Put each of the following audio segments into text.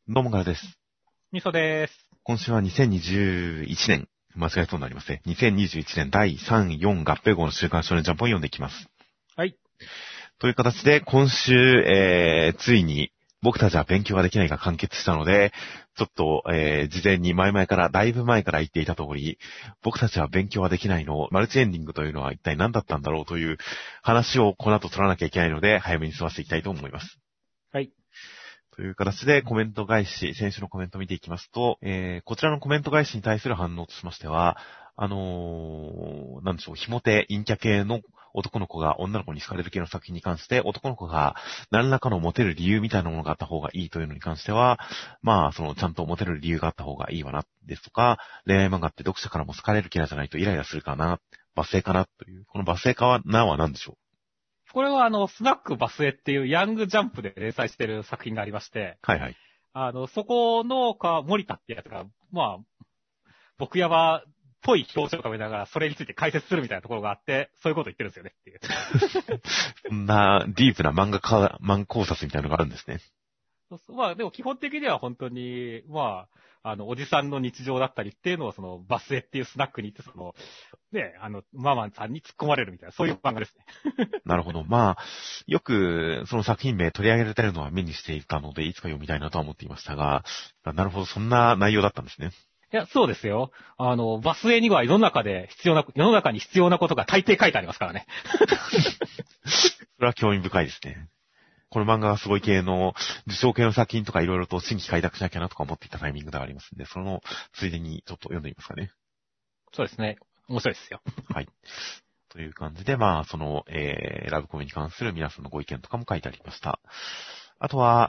どうもからです。 みそです。 今週は2021年、間違えそうになりますね。2021年第3、4合併号の週刊少年ジャンプを読んでいきます。 はい。 という形で、今週、ついに、僕たちは勉強ができないが完結したので、ちょっと、事前にだいぶ前から言っていた通り、僕たちは勉強はできないの、マルチエンディングというのは一体何だったんだろうという話をこの後取らなきゃいけないので、早めに済ませていきたいと思います。 はい。 という形でコメント返し、先週のコメントを見ていきますと、こちらのコメント返しに対する反応としましては、なんでしょう、ひも手、陰キャ系の男の子が女の子に好かれる系の作品に関して、男の子が何らかのモテる理由みたいなものがあった方がいいというのに関しては、ちゃんとモテる理由があった方がいいわな、ですとか、恋愛漫画って読者からも好かれるキャラじゃないとイライラするかな、罵声かな、という、この罵声かなは何でしょう。 これはスナックバスエっていうヤングジャンプで連載してる作品がありまして、 はいはい。 そこの森田ってやつが、僕山っぽい表情を見ながらそれについて解説するみたいなところがあって、そういうこと言ってるんですよねっていう。 そんなディープな漫考察みたいなのがあるんですね。 でも基本的には本当に、おじさんの日常だったりっていうのをバスエっていうスナックに行ってママさんに突っ込まれるみたいな、そういう漫画ですね。 なるほど。よく、その作品名取り上げられてるのは目にしていたので、いつか読みたいなとは思っていましたが、なるほど、そんな内容だったんですね。 いや、そうですよ。バスエには世の中に必要なことが大抵書いてありますからね。 それは興味深いですね。この漫画がすごい系の、受賞系の作品とかいろいろと新規開拓しなきゃなとか思っていたタイミングではありますんで、そのついでにちょっと読んでみますかね。 そうですね。面白いですよ。 はい。という感じで、ラブコメに関する皆さんのご意見とかも書いてありました。あとは、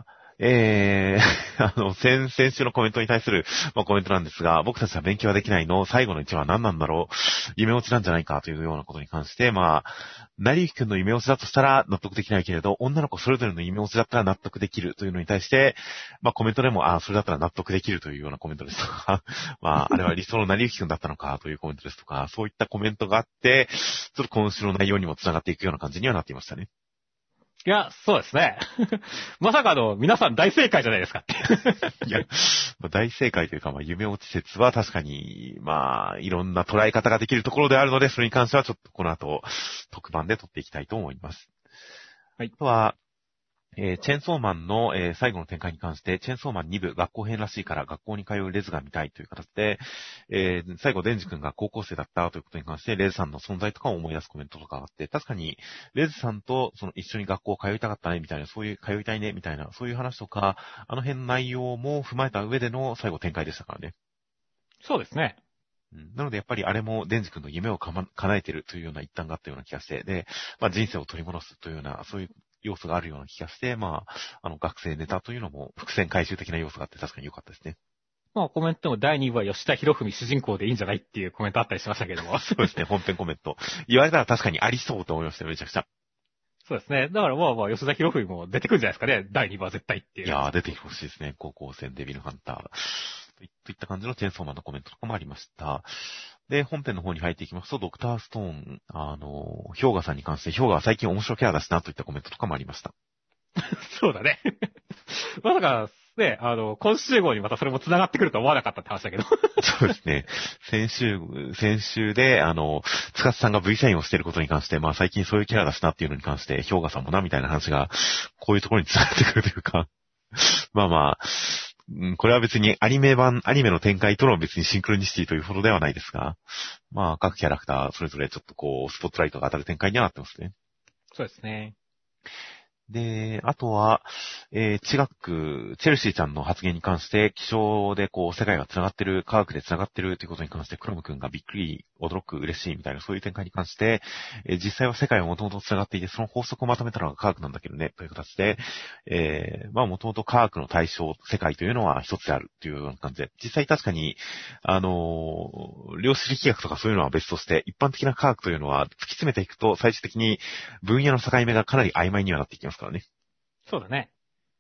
先週のコメントに対する、コメントなんですが、僕たちは勉強はできないの、最後の一話は何なんだろう、夢落ちなんじゃないかというようなことに関して、成幸くんの夢落ちだとしたら納得できないけれど、女の子それぞれの夢落ちだったら納得できるというのに対して、コメントでも、それだったら納得できるというようなコメントですとか、あれは理想の成幸くんだったのかというコメントですとか、そういったコメントがあって、ちょっと今週の内容にも繋がっていくような感じにはなっていましたね。 いや、そうですね。まさか皆さん大正解じゃないですかって。 いや、大正解というか、夢落ち説は確かに、いろんな捉え方ができるところであるので、それに関してはちょっとこの後、特番で撮っていきたいと思います。 はい。 あとは、チェーンソーマンの、最後の展開に関して、チェーンソーマン2部学校編らしいから学校に通うレズが見たいという形で、最後デンジ君が高校生だったということに関して、レズさんの存在とかを思い出すコメントとかがあって、確かに、レズさんと一緒に学校通いたかったねみたいな、そういう通いたいねみたいな、そういう話とか、あの辺の内容も踏まえた上での最後展開でしたからね。 そうですね。 なのでやっぱりあれもデンジ君の夢を叶えてるというような一端があったような気がして、で、人生を取り戻すというような、そういう要素があるような気がして、学生ネタというのも伏線回収的な要素があって確かに良かったですね。 コメントも第2部は吉田博文主人公でいいんじゃないっていうコメントあったりしましたけども。 そうですね、本編コメント。言われたら確かにありそうと思いましたよ、めちゃくちゃ。 そうですね。だから吉田博文も出てくるんじゃないですかね。第2部は絶対っていう。 いやー、出てきてほしいですね。高校生デビルハンター。といった感じのチェーンソーマンのコメントとかもありました。で、本編の方に入っていきますと、ドクターストーン、氷河さんに関して、氷河は最近面白いキャラだしなといったコメントとかもありました。 そうだね。まさか、ね、今週号にまたそれも繋がってくると思わなかったって話だけど。 そうですね。先週で、つかつさんが V サインをしていることに関して、最近そういうキャラだしなっていうのに関して、氷河さんもな、みたいな話が、こういうところに繋がってくるというか、これは別にアニメの展開との別にシンクロニシティというほどではないですが、各キャラクターそれぞれちょっとスポットライトが当たる展開にはなってますね。 そうですね。 で、あとは、チェルシーちゃんの発言に関して、気象で世界が繋がってる、科学で繋がってるということに関して、クロム君がびっくり、驚く、嬉しいみたいな、そういう展開に関して、実際は世界はもともと繋がっていて、その法則をまとめたのが科学なんだけどね、という形で、もともと科学の対象、世界というのは一つであるというような感じで、実際確かに、量子力学とかそういうのは別として、一般的な科学というのは突き詰めていくと、最終的に分野の境目がかなり曖昧にはなっていきますからね。 そうだね。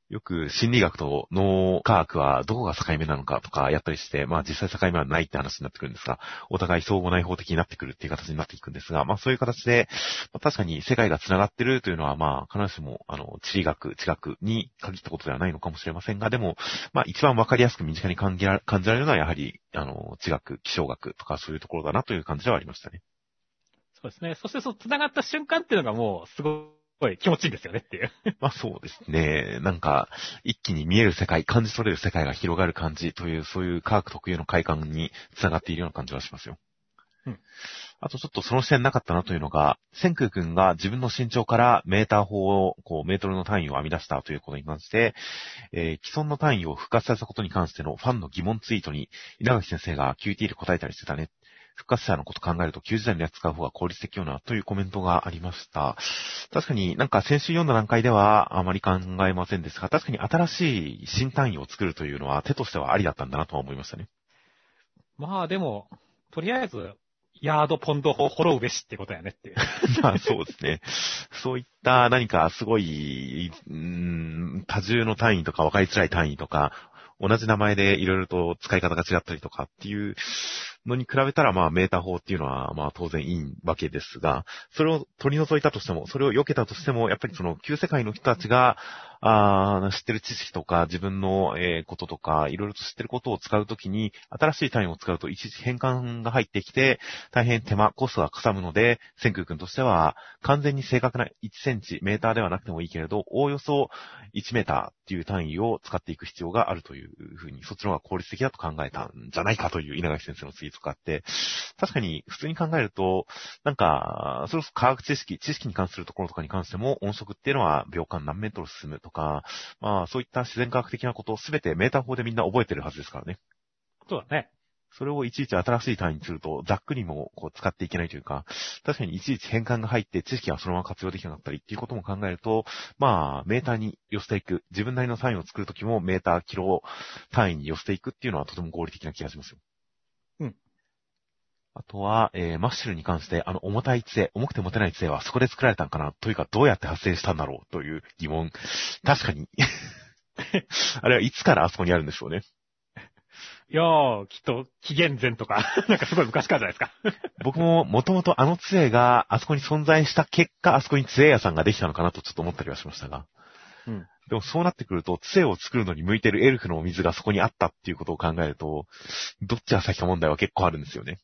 よく心理学と脳科学はどこが境目なのかとかやったりして、まあ実際境目はないって話になってくるんですが、お互い相互内包的になってくるっていう形になっていくんですが、まあそういう形で、まあ、確かに世界が繋がってるというのはまあ必ずしも地理学、地学に限ったことではないのかもしれませんが、でも、まあ一番わかりやすく身近に感じられるのはやはり、地学、気象学とかそういうところだなという感じではありましたね。 そうですね。そして繋がった瞬間っていうのがもうすごい気持ちいいんですよねっていう。 まあそうですね。なんか、一気に見える世界、感じ取れる世界が広がる感じという、そういう科学特有の快感につながっているような感じはしますよ。 うん。 あとちょっとその視点なかったなというのが、千空くんが自分の身長からメーター法を、メートルの単位を編み出したということに関して、既存の単位を復活させたことに関してのファンの疑問ツイートに、稲垣先生が QT で答えたりしてたね。復活者のこと考えると旧時代のやつ使う方が効率的よなというコメントがありました。確かになんか先週読んだ段階ではあまり考えませんでしたが、確かに新しい新単位を作るというのは手としてはありだったんだなとは思いましたね。 まあでも、とりあえず、ヤードポンド法滅うべしってことやねっていう。 まあそうですね。そういった何かすごい、多重の単位とか分かりづらい単位とか、同じ名前でいろいろと使い方が違ったりとかっていうのに比べたら、まあメーター法っていうのはまあ当然いいわけですが、それを取り除いたとしても、それを避けたとしても、やっぱりその旧世界の人たちが、知ってる知識とか自分の、こととか、いろいろと知ってることを使うときに、新しい単位を使うと一時変換が入ってきて、大変手間、コストがかさむので、千空君としては、完全に正確な1センチ、メーターではなくてもいいけれど、おおよそ1メーターっていう単位を使っていく必要があるというふうに、そっちの方が効率的だと考えたんじゃないかという稲垣先生のツイートがあって、確かに普通に考えると、なんか、それこそ科学知識に関するところとかに関しても、音速っていうのは秒間何メートル進むとか、まあそういった自然科学的なことをすべてメーター法でみんな覚えてるはずですからね。 そうだね。 それをいちいち新しい単位にすると、ざっくりも使っていけないというか、確かにいちいち変換が入って知識がそのまま活用できなかったりっていうことも考えると、まあ、メーターに寄せていく。自分なりの単位を作るときもメーター、キロ単位に寄せていくっていうのはとても合理的な気がしますよ。 うん。 あとは、マッシュルに関して、重たい杖、重くて持てない杖はそこで作られたんかなというか、どうやって発生したんだろうという疑問。確かに。あれはいつからあそこにあるんでしょうね。 いやー、きっと、紀元前とか、なんかすごい昔からじゃないですか。 僕ももともとあの杖があそこに存在した結果、あそこに杖屋さんができたのかなとちょっと思ったりはしましたが。 うん。 でもそうなってくると、杖を作るのに向いてるエルフのお水がそこにあったっていうことを考えると、どっちが先か問題は結構あるんですよね。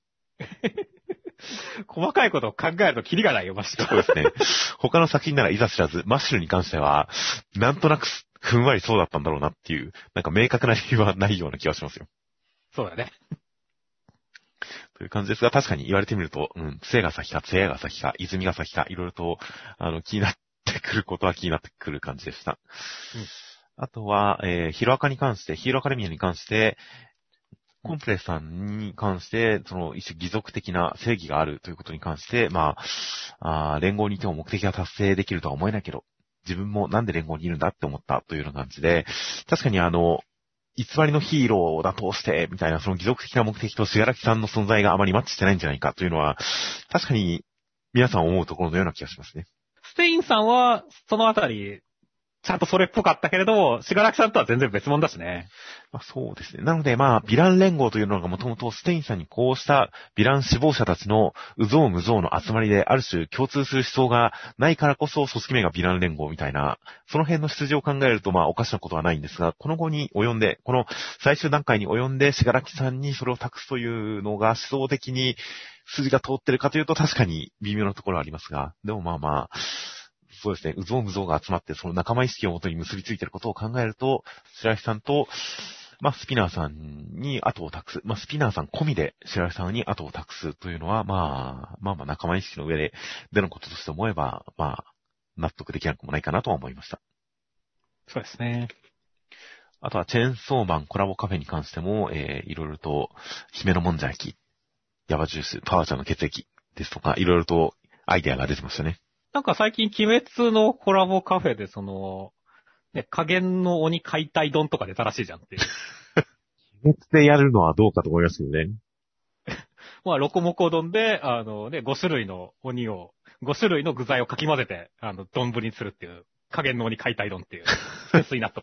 細かいことを考えるとキリがないよ、マジで。 そうですね。他の作品ならいざ知らず、マッシュルに関しては、なんとなくふんわりそうだったんだろうなっていう、なんか明確な理由はないような気がしますよ。 そうだね。 という感じですが、確かに言われてみると、杖が先か、杖が先か、泉が先か、いろいろと、気になってくることは気になってくる感じでした。 うん。 あとは、ヒーローアカデミアに関して、コンプレスさんに関して、その一種義足的な正義があるということに関して、まあ、連合にいても目的が達成できるとは思えないけど、自分もなんで連合にいるんだって思ったというような感じで、確かに偽りのヒーローだとして、みたいなその義足的な目的としがらきさんの存在があまりマッチしてないんじゃないかというのは、確かに皆さん思うところのような気がしますね。 ステインさんは、そのあたり、ちゃんとそれっぽかったけれども、しがらきさんとは全然別物だしね。 まあ、そうですね。なので、まあ、ヴィラン連合というのがもともとステインさんにこうしたヴィラン死亡者たちのうぞうむぞうの集まりで、ある種共通する思想がないからこそ組織名がヴィラン連合みたいな、その辺の出自を考えると、まあ、おかしなことはないんですが、この後に及んで、この最終段階に及んで、しがらきさんにそれを託すというのが思想的に筋が通ってるかというと、確かに微妙なところはありますが、でもまあまあ、そうですね、うぞうむぞうが集まって、その仲間意識をもとに結びついていることを考えると、白石さんと、まあ、スピナーさんに後を託す。まあ、スピナーさん込みで白石さんに後を託すというのは、まあ仲間意識の上でのこととして思えば、まあ、納得できなくもないかなとは思いました。 そうですね。 あとは、チェーンソーマンコラボカフェに関しても、いろいろと、姫のもんじゃ焼き、ヤバジュース、パワーちゃんの血液ですとか、いろいろとアイデアが出てましたね。 なんか最近、鬼滅のコラボカフェで、ね、加減の鬼解体丼とか出たらしいじゃんっていう。 鬼滅でやるのはどうかと思いますよね。 まあ、ロコモコ丼で、5種類の鬼を、5種類の具材をかき混ぜて、丼にするっていう、加減の鬼解体丼っていう、センスいいなと思って。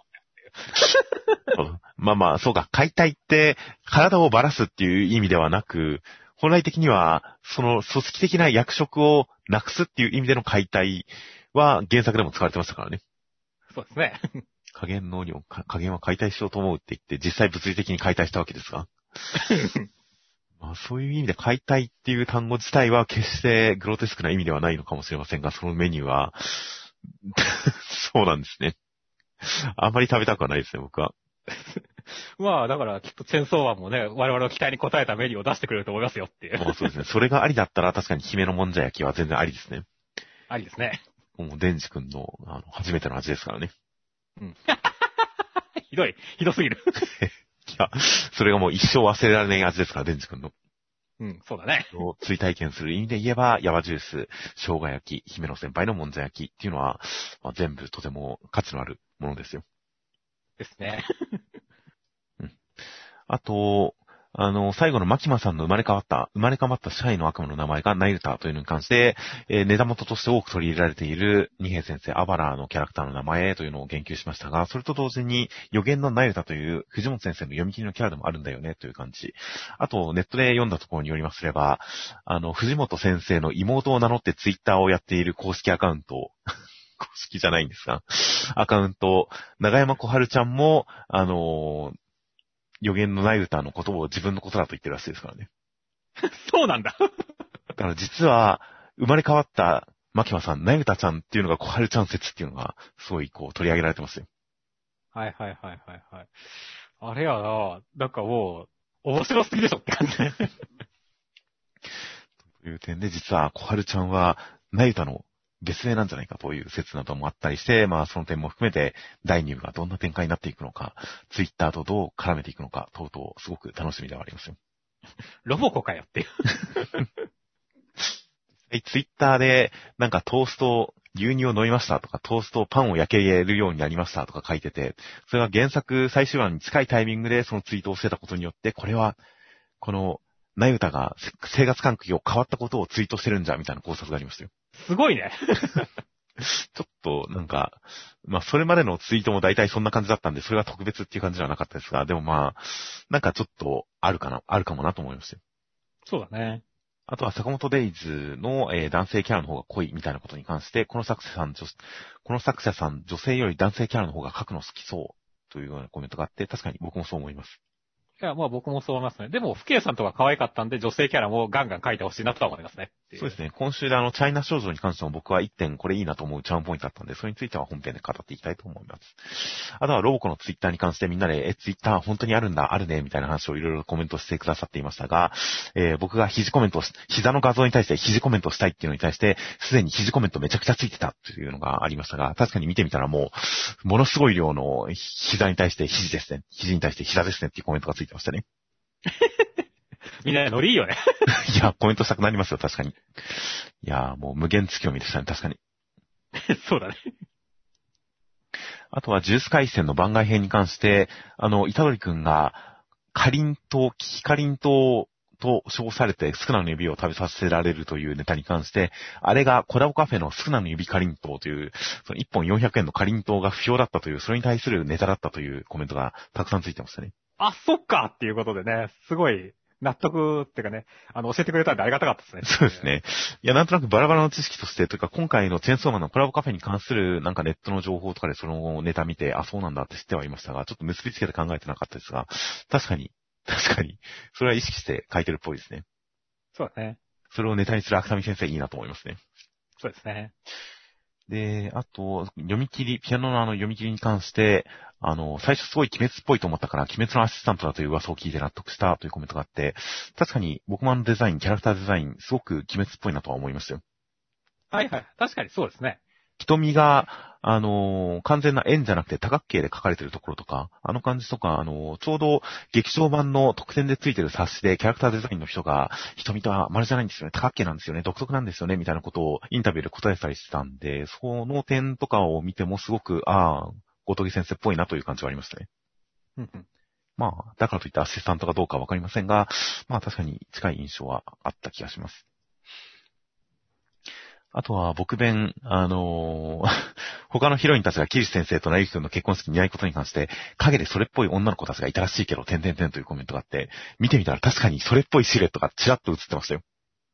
まあまあ、そうか、解体って体をばらすっていう意味ではなく、本来的には、その組織的な役職をなくすっていう意味での解体は原作でも使われてましたからね。 そうですね。 加減能力、加減は解体しようと思うって言って、実際物理的に解体したわけですが。まあ、そういう意味で解体っていう単語自体は決してグロテスクな意味ではないのかもしれませんが、そのメニューは、そうなんですね。あんまり食べたくはないですね、僕は。 まあ、だからきっとチェンソーマンもね、我々の期待に応えたメニューを出してくれると思いますよっていう。 まあそうですね。それがありだったら確かに姫のもんじゃ焼きは全然ありですね。 ありですね。 もうデンジ君の、初めての味ですからね。 うん。ひどい。ひどすぎる。 いや、それがもう一生忘れられない味ですから、デンジ君の。 うん、そうだね。 追体験する意味で言えば、ヤバジュース、生姜焼き、姫野先輩のもんじゃ焼きっていうのは、まあ、全部とても価値のあるものですよ。 ですね。 うん。あと、最後のマキマさんの生まれ変わったシャイの悪魔の名前がナイルタというのに関して、ネタ元として多く取り入れられている二平先生、アバラーのキャラクターの名前というのを言及しましたが、それと同時に予言のナイルタという藤本先生の読み切りのキャラでもあるんだよねという感じ。あと、ネットで読んだところによりますれば、藤本先生の妹を名乗ってツイッターをやっている公式アカウント、公式じゃないんですが、アカウント、長山小春ちゃんも、予言のナイルタのことを自分のことだと言ってるらしいですからね。 そうなんだ。 だから実は、生まれ変わったマキマさん、ナイルタちゃんっていうのが小春ちゃん説っていうのが、すごいこう取り上げられてますよ。 はいはいはいはいはい。あれやな、なんかもう、面白すぎでしょって感じね。 という点で、実は小春ちゃんは、ナイルタの別名なんじゃないかという説などもあったりして、まあその点も含めて、第2部がどんな展開になっていくのか、ツイッターとどう絡めていくのか、等々すごく楽しみではありますよ。 ロボコかよっていう。 ツイッターで、なんかトースト、牛乳を飲みましたとか、トースト、パンを焼けるようになりましたとか書いてて、それが原作最終話に近いタイミングでそのツイートをしてたことによって、これは、この、ナユタが生活環境変わったことをツイートしてるんじゃ、みたいな考察がありましたよ。 すごいね。 ちょっと、なんか、まあ、それまでのツイートも大体そんな感じだったんで、それが特別っていう感じではなかったですが、でもまあ、なんかちょっと、あるかもなと思いましたよ。 そうだね。 あとは坂本デイズの、男性キャラの方が濃いみたいなことに関して、この作者さん、女性より男性キャラの方が書くの好きそうというようなコメントがあって、確かに僕もそう思います。 いや、まあ僕もそう思いますね。でも、福家さんとか可愛かったんで、女性キャラもガンガン描いてほしいなとは思いますね。 そうですね。今週でチャイナ少女に関しても僕は一点これいいなと思うチャームポイントだったんで、それについては本編で語っていきたいと思います。あとはロボコのツイッターに関してみんなで、ツイッター本当にあるんだ、あるね、みたいな話をいろいろコメントしてくださっていましたが、僕が膝の画像に対して肘コメントしたいっていうのに対して、すでに肘コメントめちゃくちゃついてたっていうのがありましたが、確かに見てみたらもう、ものすごい量の膝に対して肘ですね。肘に対して膝ですねっていうコメントがついてましたね。 みんなノリいいよね。 いや、コメントしたくなりますよ、確かに。いや、もう無限月読みでしたね、確かに。 そうだね。 あとは、ジュース回線の番外編に関して、虎杖くんが、キキカリン島と称されて、スクナの指を食べさせられるというネタに関して、あれがコラボカフェのスクナの指カリン島という、その1本400円のカリン島が不評だったという、それに対するネタだったというコメントがたくさんついてましたね。 あ、そっかっていうことでね、すごい納得っていうかね、教えてくれたんでありがたかったですね。 そうですね。いや、なんとなくバラバラの知識として、というか今回のチェーンソーマンのコラボカフェに関するなんかネットの情報とかでそのネタ見て、あ、そうなんだって知ってはいましたが、ちょっと結びつけて考えてなかったですが、確かに、それは意識して書いてるっぽいですね。 そうだね。 それをネタにする芥見先生いいなと思いますね。 そうですね。 で、あと、ピアノの読み切りに関して、最初すごい鬼滅っぽいと思ったから、鬼滅のアシスタントだという噂を聞いて納得したというコメントがあって、確かに僕もキャラクターデザイン、すごく鬼滅っぽいなとは思いましたよ。 はいはい。確かにそうですね。 瞳が、完全な円じゃなくて多角形で描かれてるところとか、あの感じとか、ちょうど劇場版の特典でついてる冊子でキャラクターデザインの人が、瞳とは丸じゃないんですよね、多角形なんですよね、独特なんですよね、みたいなことをインタビューで答えてたりしてたんで、その点とかを見てもすごく、後藤先生っぽいなという感じはありましたね。 うんうん。 まあ、だからといってアシスタントかどうかはわかりませんが、まあ確かに近い印象はあった気がします。 あとは僕弁、他のヒロインたちがキリシ先生とナユキ君の結婚式にいないことに関して、影でそれっぽい女の子たちがいたらしいけど、点々点というコメントがあって、見てみたら確かにそれっぽいシルエットがちらっと映ってましたよ。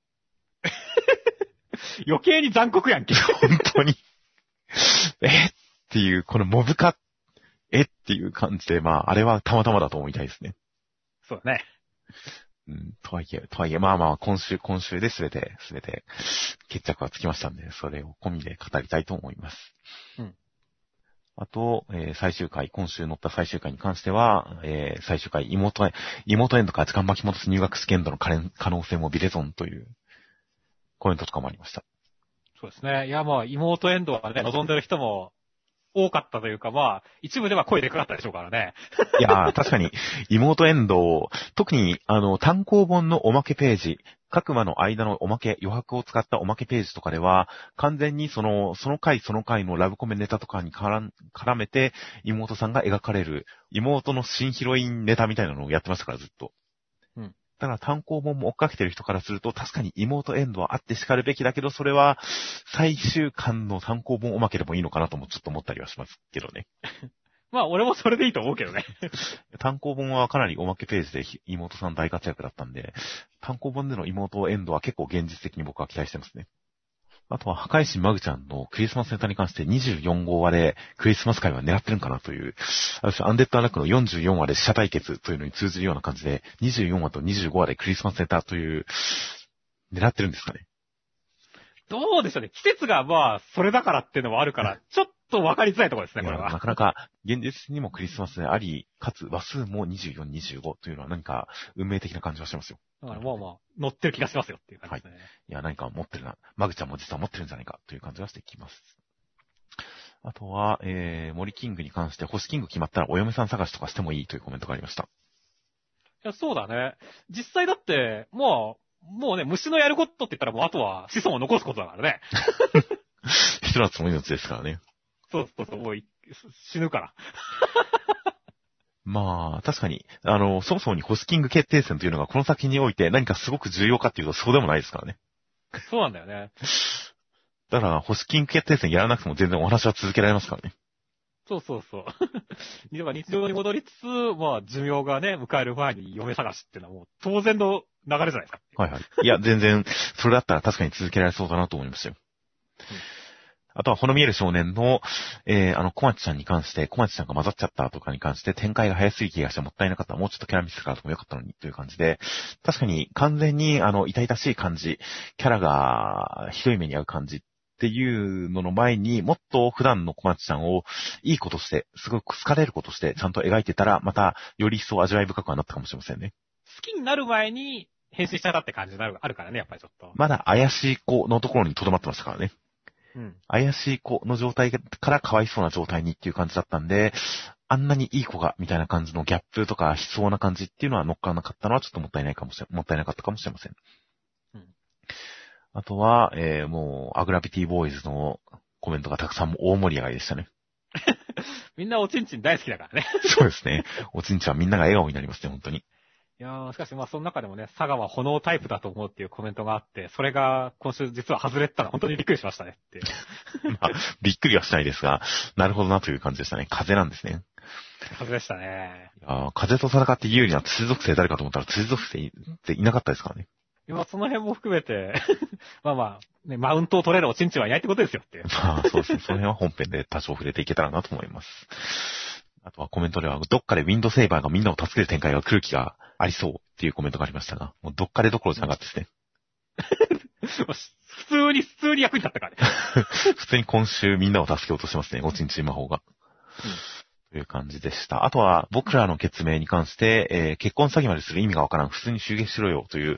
余計に残酷やんけ。 本当に。っていう、このモブ化、っていう感じで、まあ、あれはたまたまだと思いたいですね。 そうだね。 とはいえ、まあまあ、今週で全て、決着はつきましたんで、それを込みで語りたいと思います。 うん。 あと、最終回、今週乗った最終回に関しては、最終回、妹エンドから時間巻き戻す入学試験度の可能性もビレゾンというコメントとかもありました。 そうですね。いや、まあ、妹エンドはね、望んでる人も多かったというか、まあ、一部では声でかかったでしょうからね。 いやー、確かに、妹エンド、特に、単行本のおまけページ、各話の間のおまけ、余白を使ったおまけページとかでは、完全にその回のラブコメネタとかに絡めて、妹さんが描かれる、妹の新ヒロインネタみたいなのをやってましたから、ずっと。 うん。 だから単行本も追っかけてる人からすると、確かに妹エンドはあって叱るべきだけど、それは、最終巻の単行本おまけでもいいのかなともちょっと思ったりはしますけどね。 まあ、俺もそれでいいと思うけどね。 単行本はかなりおまけページで妹さん大活躍だったんで、単行本での妹エンドは結構現実的に僕は期待してますね。あとは、破壊神マグちゃんのクリスマスネタに関して24号話でクリスマス会は狙ってるんかなという、アンデッドアナックの44話で死者対決というのに通じるような感じで、24話と25話でクリスマスネタという、狙ってるんですかね。 どうでしょうね。季節がまあ、それだからっていうのもあるから、ちょっと分かりづらいところですね、これは。 なかなか、現実にもクリスマスであり、かつ話数も24、25というのは何か運命的な感じがしますよ。 だからまあまあ、乗ってる気がしますよっていう感じですね。はい。 いや、何か持ってるな。マグちゃんも実は持ってるんじゃないかという感じがしてきます。あとは、森キングに関して、星キング決まったらお嫁さん探しとかしてもいいというコメントがありました。 いや、そうだね。実際だって、もうね、虫のやることって言ったらもうあとは子孫を残すことだからね。 ひと夏の命ですからね。 そう、もう死ぬから。 まあ、確かに、そもそもに星キング決定戦というのがこの先において何かすごく重要かっていうとそうでもないですからね。 そうなんだよね。 だから、星キング決定戦やらなくても全然お話は続けられますからね。 そう。だから日常に戻りつつ、まあ、寿命がね、迎える前に嫁探しっていうのはもう当然の流れじゃないですか。 はい。いや、全然、それだったら確かに続けられそうだなと思いましたよ。あとは、ほの見える少年の、小町ちゃんに関して、小町ちゃんが混ざっちゃったとかに関して、展開が早すぎ気がしてもったいなかった。もうちょっとキャラ見せからともよかったのに、という感じで、確かに完全に、痛々しい感じ、キャラがひどい目に遭う感じっていうのの前に、もっと普段の小町ちゃんをいいことして、すごく好かれることして、ちゃんと描いてたら、また、より一層味わい深くはなったかもしれませんね。 好きになる前に変身しちゃったって感じになる、あるからね、やっぱりちょっと。 まだ怪しい子のところに留まってましたからね。 うん。 怪しい子の状態からかわいそうな状態にっていう感じだったんで、あんなにいい子が、みたいな感じのギャップとか悲壮な感じっていうのは乗っからなかったのはちょっともったいなかったかもしれません。 うん。 あとは、もう、アグラビティボーイズのコメントがたくさん大盛り上がりでしたね。 みんなおちんちん大好きだからね。 そうですね。おちんちんはみんなが笑顔になりますね、本当に。 いやー、しかしまあその中でもね、佐賀は炎タイプだと思うっていうコメントがあって、それが今週実は外れてたら本当にびっくりしましたねっていう。 まあ、びっくりはしないですが、なるほどなという感じでしたね。風なんですね。 外れでしたね。 風と戦って有利な通属性誰かと思ったら通属性っていなかったですからね。 今その辺も含めて、まあ、ね、マウントを取れるおちんちんはいないってことですよっていう。 まあ、そうですね。その辺は本編で多少触れていけたらなと思います。あとはコメントでは、どっかでウィンドセーバーがみんなを助ける展開が来る気がありそうっていうコメントがありましたが、もうどっかでどころじゃなかったですね。 普通に役に立ったからね。 普通に今週みんなを助けようとしてますね。おちんちん魔法が。という感じでした。あとは、僕らの決命に関して、結婚詐欺までする意味がわからん。普通に襲撃しろよという、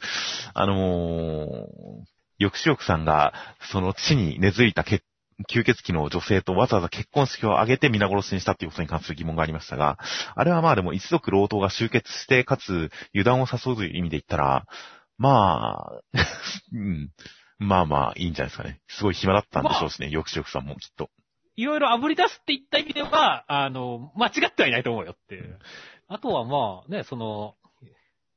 抑止力さんが、その地に根付いた吸血鬼の女性とわざわざ結婚式を挙げて皆殺しにしたっていうことに関する疑問がありましたが、あれはまあでも一族老頭が集結して、かつ油断を誘うという意味で言ったら、まあ、まあいいんじゃないですかね。すごい暇だったんでしょうしね、抑止力さんもきっと。 いろいろ炙り出すって言った意味では、間違ってはいないと思うよっていう。あとはまあね、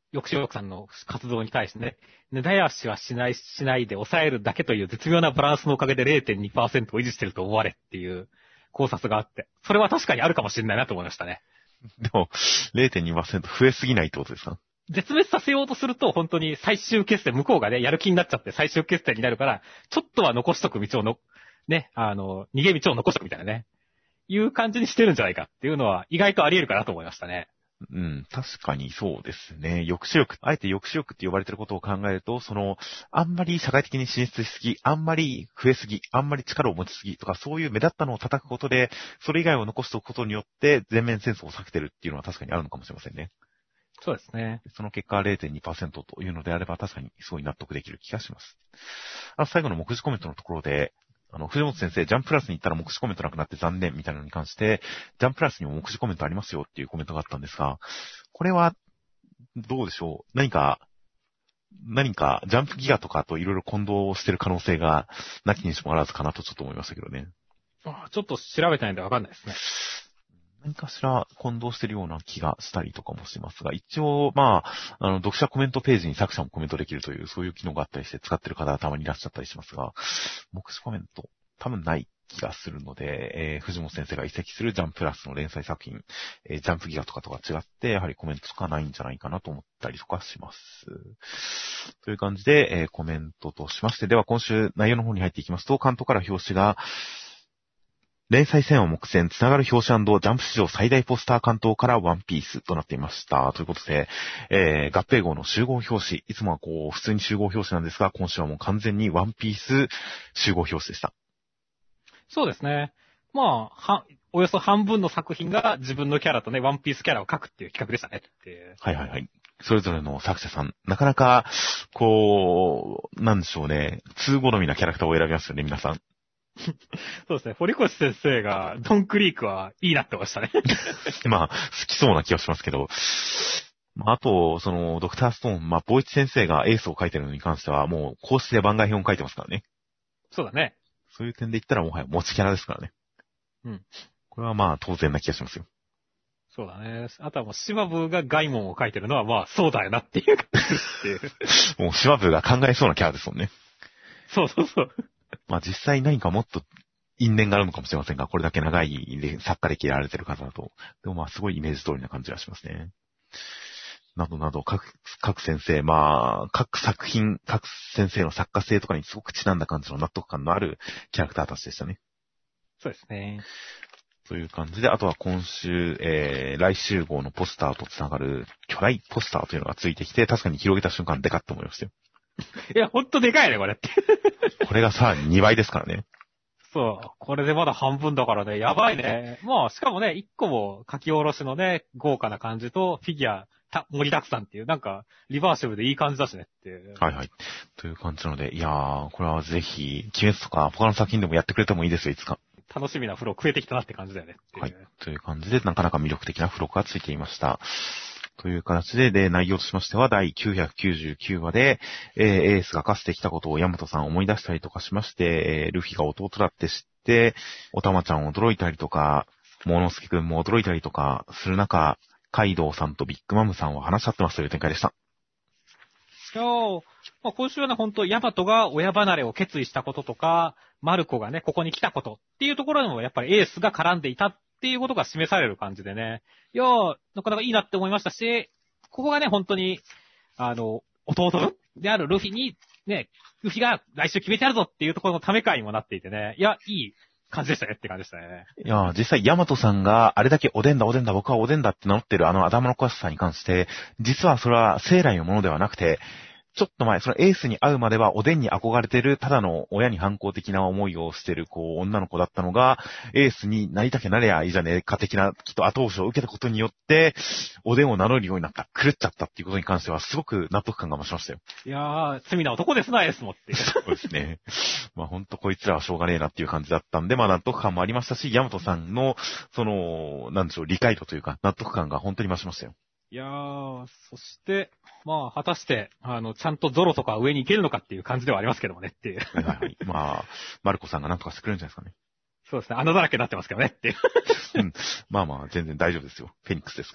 抑止力さんの活動に対してね、根絶やしはしないで抑えるだけという絶妙なバランスのおかげで 0.2% を維持してると思われっていう考察があって、それは確かにあるかもしれないなと思いましたね。 でも、0.2% 増えすぎないってことですか？ 絶滅させようとすると、本当に最終決戦、向こうがね、やる気になっちゃって最終決戦になるから、ちょっとは残しとく道をね、逃げ道を残しとくみたいなね、いう感じにしてるんじゃないかっていうのは意外とあり得るかなと思いましたね。 うん、確かにそうですね。抑止力、あえて抑止力って呼ばれてることを考えると、あんまり社会的に進出しすぎ、あんまり増えすぎ、あんまり力を持ちすぎとか、そういう目立ったのを叩くことで、それ以外を残しておくことによって、全面戦争を避けてるっていうのは確かにあるのかもしれませんね。 そうですね。 その結果 0.2% というのであれば、確かにすごい納得できる気がします。最後の目次コメントのところで、藤本先生、ジャンプラスに行ったら目次コメントなくなって残念みたいなのに関して、ジャンプラスにも目次コメントありますよっていうコメントがあったんですが、これは、どうでしょう？何か、ジャンプギガとかといろいろ混同してる可能性が、なきにしもあらずかなとちょっと思いましたけどね。 ちょっと調べてないんでわかんないですね。 何かしら混同してるような気がしたりとかもしますが、一応、読者コメントページに作者もコメントできるという、そういう機能があったりして使ってる方はたまにいらっしゃったりしますが、目次コメント、多分ない気がするので、藤本先生が移籍するジャンプラスの連載作品、ジャンプギガとかとは違って、やはりコメントとかないんじゃないかなと思ったりとかします。という感じで、コメントとしまして、では今週内容の方に入っていきますと、関東から表紙が、連載線を目線、つながる表紙&ジャンプ史上最大ポスター関東からワンピースとなっていました。ということで、合併号の集合表紙、いつもは普通に集合表紙なんですが、今週はもう完全にワンピース集合表紙でした。 そうですね。およそ半分の作品が自分のキャラとね、ワンピースキャラを描くっていう企画でしたねっていう。 はいはいはい。それぞれの作者さん、なかなか、なんでしょうね、通好みなキャラクターを選びますよね、皆さん。 そうですね。堀越先生が、ドンクリークはいいなってましたね。 好きそうな気がしますけど。あと、ドクターストーン、ボイチ先生がエースを書いてるのに関しては、もう、公式で番外編を書いてますからね。 そうだね。 そういう点で言ったら、もはや持ちキャラですからね。 うん。 これは当然な気がしますよ。 そうだね。あとはもう、シマブーがガイモンを書いてるのは、そうだよなっていう感じっていう。 もう、シマブーが考えそうなキャラですもんね。 そうそうそう。 実際何かもっと因縁があるのかもしれませんが、これだけ長い作家歴やられてる方だと。でもすごいイメージ通りな感じがしますね。などなど、各先生、各作品、各先生の作家性とかにすごくちなんだ感じの納得感のあるキャラクターたちでしたね。 そうですね。 という感じで、あとは今週、来週号のポスターとつながる巨大ポスターというのがついてきて、確かに広げた瞬間でかっと思いましたよ。 いや、ほんとでかいね、これって。 これがさらに2倍ですからね。 そう。これでまだ半分だからね、やばいね。しかもね、1個も書き下ろしのね、豪華な感じと、フィギュア、盛りだくさんっていう、リバーシブルでいい感じだしねっていう。 はいはい。という感じなので、これはぜひ、鬼滅とか他の作品でもやってくれてもいいですよ、いつか。 楽しみな付録増えてきたなって感じだよねっていう。 はい。という感じで、なかなか魅力的な付録がついていました。という形で、内容としましては、第999話で、エースがかつてきたことをヤマトさん思い出したりとかしまして、ルフィが弟だって知って、おたまちゃん驚いたりとか、モノスケくんも驚いたりとかする中、カイドウさんとビッグマムさんは話し合ってますという展開でした。 今週はね、本当ヤマトが親離れを決意したこととか、マルコがね、ここに来たことっていうところでもやっぱりエースが絡んでいたっていうことが示される感じでね。なかなかいいなって思いましたし、ここがね、本当に、弟であるルフィに、ね、ルフィが来週決めてやるぞっていうところのため会にもなっていてね。いい感じでしたねって感じでしたね。 実際、ヤマトさんがあれだけおでんだ、僕はおでんだって名乗ってる頭の詳しさに関して、実はそれは生来のものではなくて、ちょっと前、そのエースに会うまではおでんに憧れてる、ただの親に反抗的な思いをしてる、女の子だったのが、エースになりたけなれやいいじゃねえか的な、きっと後押しを受けたことによって、おでんを名乗るようになった、狂っちゃったっていうことに関しては、すごく納得感が増しましたよ。 罪な男ですな、エースもって。 そうですね。ほんとこいつらはしょうがねえなっていう感じだったんで、納得感もありましたし、ヤマトさんの、理解度というか、納得感が本当に増しましたよ。 そして、果たして、ちゃんとゾロとか上に行けるのかっていう感じではありますけどもねっていう。 はいはい。マルコさんがなんとかしてくれるんじゃないですかね。 そうですね。穴だらけになってますけどねっていう。 全然大丈夫ですよ。フェニックスですから。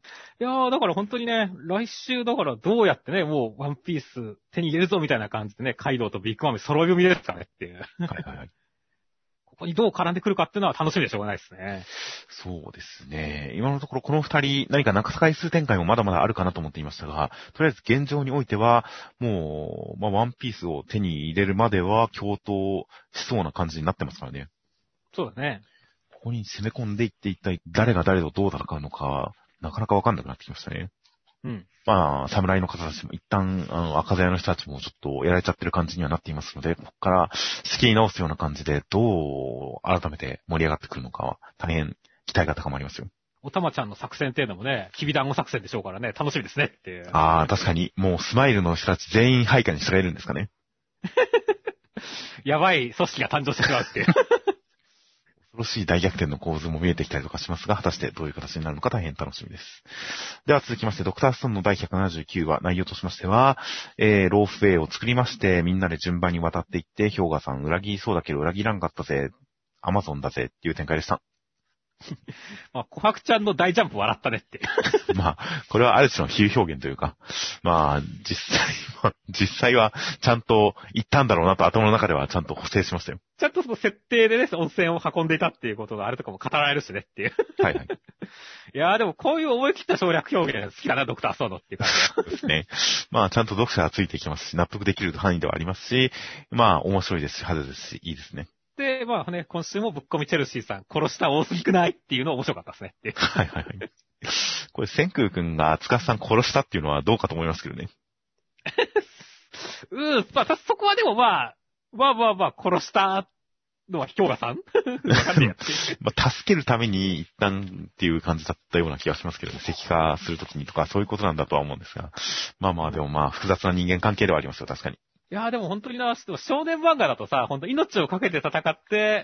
いやー、だから本当にね、来週だからどうやってね、もうワンピース手に入れるぞみたいな感じでね、カイドウとビッグマム揃い踏みですかねっていう。 はいはいはい。 ここにどう絡んでくるかっていうのは楽しみでしょうがないですね。 そうですね。今のところこの二人、何か中回数展開もまだまだあるかなと思っていましたが、とりあえず現状においては、もう、ワンピースを手に入れるまでは共闘しそうな感じになってますからね。 そうだね。 ここに攻め込んでいって一体誰が誰とどう戦うのか、なかなかわかんなくなってきましたね。 うん。 侍の方たちも一旦、赤鞘の人たちもちょっとやられちゃってる感じにはなっていますので、ここから仕切り直すような感じで、どう改めて盛り上がってくるのかは、大変期待が高まりますよ。 おたまちゃんの作戦っていうのもね、きびだんご作戦でしょうからね、楽しみですねっていう。 確かに、もうスマイルの人たち全員配下に従えるんですかね。 やばい組織が誕生してしまうっていう。 恐ろしい大逆転の構図も見えてきたりとかしますが、果たしてどういう形になるのか大変楽しみです。では続きまして、ドクターストーンの第179話、内容としましては、ローフウェイを作りまして、みんなで順番に渡っていって、氷河さん裏切りそうだけど裏切らんかったぜ、アマゾンだぜっていう展開でした。 琥珀ちゃんの大ジャンプ笑ったねっていう。 これはある種の比喩表現というか、実際はちゃんと言ったんだろうなと頭の中ではちゃんと補正しましたよ。 ちゃんとその設定でね、温泉を運んでいたっていうことがあれとかも語られるしねっていう。 はいはい。 いやーでもこういう思い切った省略表現好きだな、ドクターストーンのっていう感じそうですね。ちゃんと読者がついてきますし、納得できる範囲ではありますし、面白いですし、派手ですし、いいですね。 で、今週もぶっ込みチェルシーさん、殺した多すぎくないっていうの面白かったですねって。 はいはいはい。これ、千空くんが塚さん殺したっていうのはどうかと思いますけどね。 そこはでも殺したのは氷河さんわかんねえやつ。 助けるために一旦っていう感じだったような気がしますけどね。石化するときにとかそういうことなんだとは思うんですが。でも複雑な人間関係ではありますよ、確かに。 いやーでも本当にな、少年漫画だとさ、本当命をかけて戦って、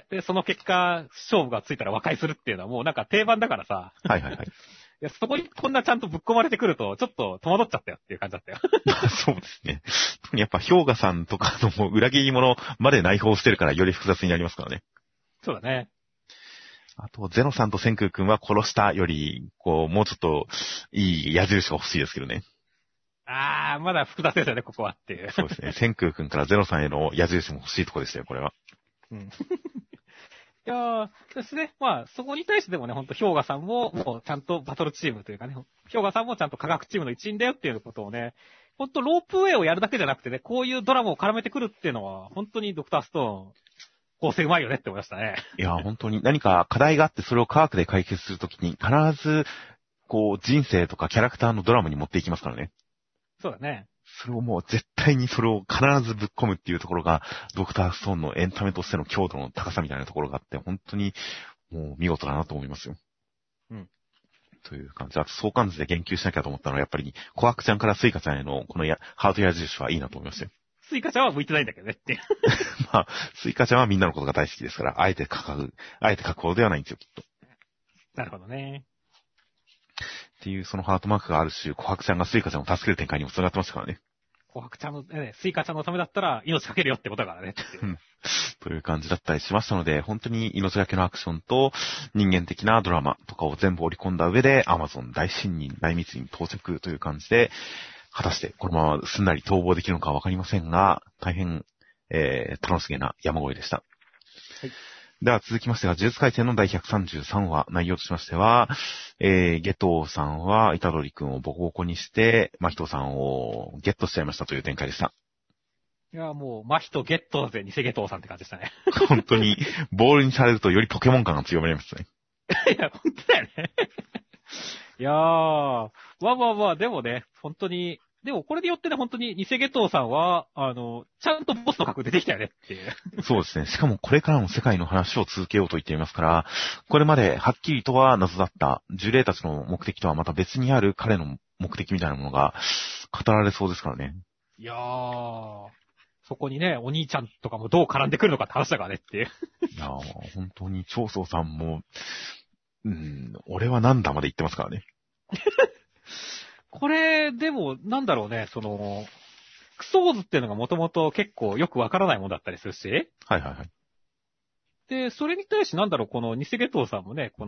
で、その結果、勝負がついたら和解するっていうのはもうなんか定番だからさ。 はいはいはい。 いや、そこにこんなちゃんとぶっ込まれてくると、ちょっと戸惑っちゃったよっていう感じだったよ。 そうですね。特にやっぱ氷河さんとかのもう裏切り者まで内包してるからより複雑になりますからね。 そうだね。 あと、ゼノさんと千空くんは殺したより、もうちょっといい矢印が欲しいですけどね。 まだ複雑ですよね、ここはっていう。 そうですね。千空くんからゼノさんへの矢印も欲しいとこでしたよ、これは。 うん。いやー、ですね。そこに対してでもね、ほんと、氷河さんも、もうちゃんとバトルチームというかね、氷河さんもちゃんと科学チームの一員だよっていうことをね、ほんと、ロープウェイをやるだけじゃなくてね、こういうドラマを絡めてくるっていうのは、本当にドクターストーン、構成うまいよねって思いましたね。 いや、本当に何か課題があってそれを科学で解決するときに、必ず、人生とかキャラクターのドラマに持っていきますからね。 そうだね。 それをもう絶対にそれを必ずぶっ込むっていうところが、ドクターストーンのエンタメとしての強度の高さみたいなところがあって、本当にもう見事だなと思いますよ。 うん。 という感じ。あと相関図で言及しなきゃと思ったのは、やっぱり、琥珀ちゃんからスイカちゃんへの、このハート矢印はいいなと思いましたよ。 スイカちゃんは向いてないんだけどねって。 スイカちゃんはみんなのことが大好きですから、あえて書くほどではないんですよ、きっと。 なるほどね。 っていう、そのハートマークがあるし、琥珀ちゃんがスイカちゃんを助ける展開にも繋がってましたからね。 琥珀ちゃんの、スイカちゃんのためだったら命かけるよってことだからね。 という感じだったりしましたので、本当に命がけのアクションと人間的なドラマとかを全部織り込んだ上で、Amazon 大信任、大密に到着という感じで、果たしてこのまますんなり逃亡できるのかわかりませんが、大変、楽しげな山越えでした。はい。では続きましてが、呪術廻戦の第133話、内容としましては、ゲトウさんは、イタドリ君をボコボコにして、マヒトさんをゲットしちゃいましたという展開でした。 いや、もう、マヒトゲットぜ、偽ゲトウさんって感じでしたね。 本当に、ボールにされるとよりポケモン感が強まりますね。 いや、本当だよね。いやー、でもね、本当に、でもこれによってね、本当に偽ゲトウさんは、ちゃんとボスの格出てきたよねっていう。 そうですね。しかもこれからの世界の話を続けようと言っていますから、これまではっきりとは謎だった呪霊たちの目的とはまた別にある彼の目的みたいなものが語られそうですからね。 いやー、そこにね、お兄ちゃんとかもどう絡んでくるのかって話だからねっていう。 いやー、本当に長宗さんも、俺はなんだまで言ってますからね。 これ、でも、なんだろうね、クソーズっていうのがもともと結構よくわからないものだったりするし。 はいはいはい。 で、それに対してなんだろう、この偽ゲトウさんもね、この、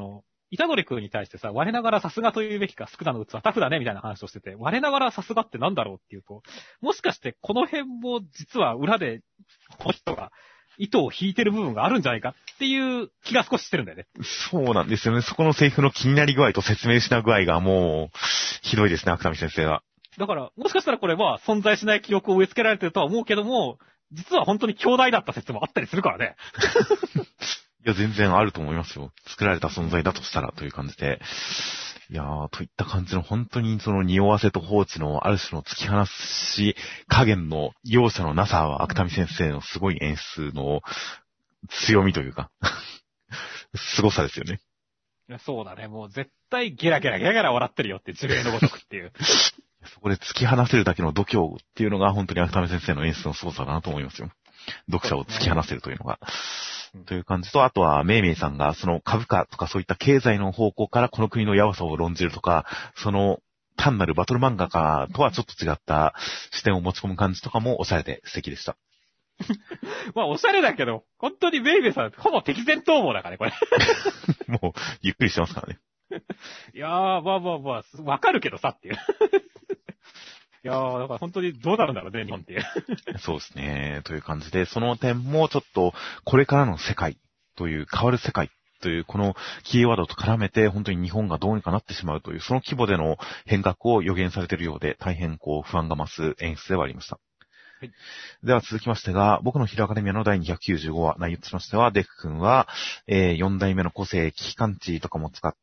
虎杖くんに対してさ、我ながらさすがと言うべきか、スクダの器タフだねみたいな話をしてて、我ながらさすがってなんだろうっていうと、もしかしてこの辺も実は裏で、この人が糸を引いてる部分があるんじゃないかっていう気が少ししてるんだよね。 そうなんですよね。そこのセリフの気になり具合と説明しな具合がもう、ひどいですね、芥見先生は。 だから、もしかしたらこれは存在しない記憶を植え付けられてるとは思うけども、実は本当に兄弟だった説もあったりするからね。 いや、全然あると思いますよ。作られた存在だとしたらという感じで。いやー、といった感じの本当にその匂わせと放置のある種の突き放し加減の容赦のなさは芥見先生のすごい演出の強みというか、凄さですよね。 いやそうだね。もう絶対ゲラゲラゲラゲラ笑ってるよって呪霊のごとくっていう。 そこで突き放せるだけの度胸っていうのが本当に芥見先生の演出の凄さだなと思いますよ。読者を突き放せるというのが。という感じと、あとは、めいめいさんが、その株価とかそういった経済の方向からこの国のやばさを論じるとか、その単なるバトル漫画家とはちょっと違った視点を持ち込む感じとかもおしゃれで素敵でした。 まあ、おしゃれだけど、本当にめいめいさん、ほぼ敵前逃亡だからね、これ。 もう、ゆっくりしてますからね。 いやー、まあまあまあ、わかるけどさっていう。いやー、だから本当にどうなるんだろうね、日本っていう。 そうですね。という感じで、その点もちょっと、これからの世界という、変わる世界という、このキーワードと絡めて、本当に日本がどうにかなってしまうという、その規模での変革を予言されているようで、大変不安が増す演出ではありました。はい、では続きましてが、僕のヒーローアカデミアの第295話、内容としましては、デク君は、4代目の個性、危機感知とかも使って、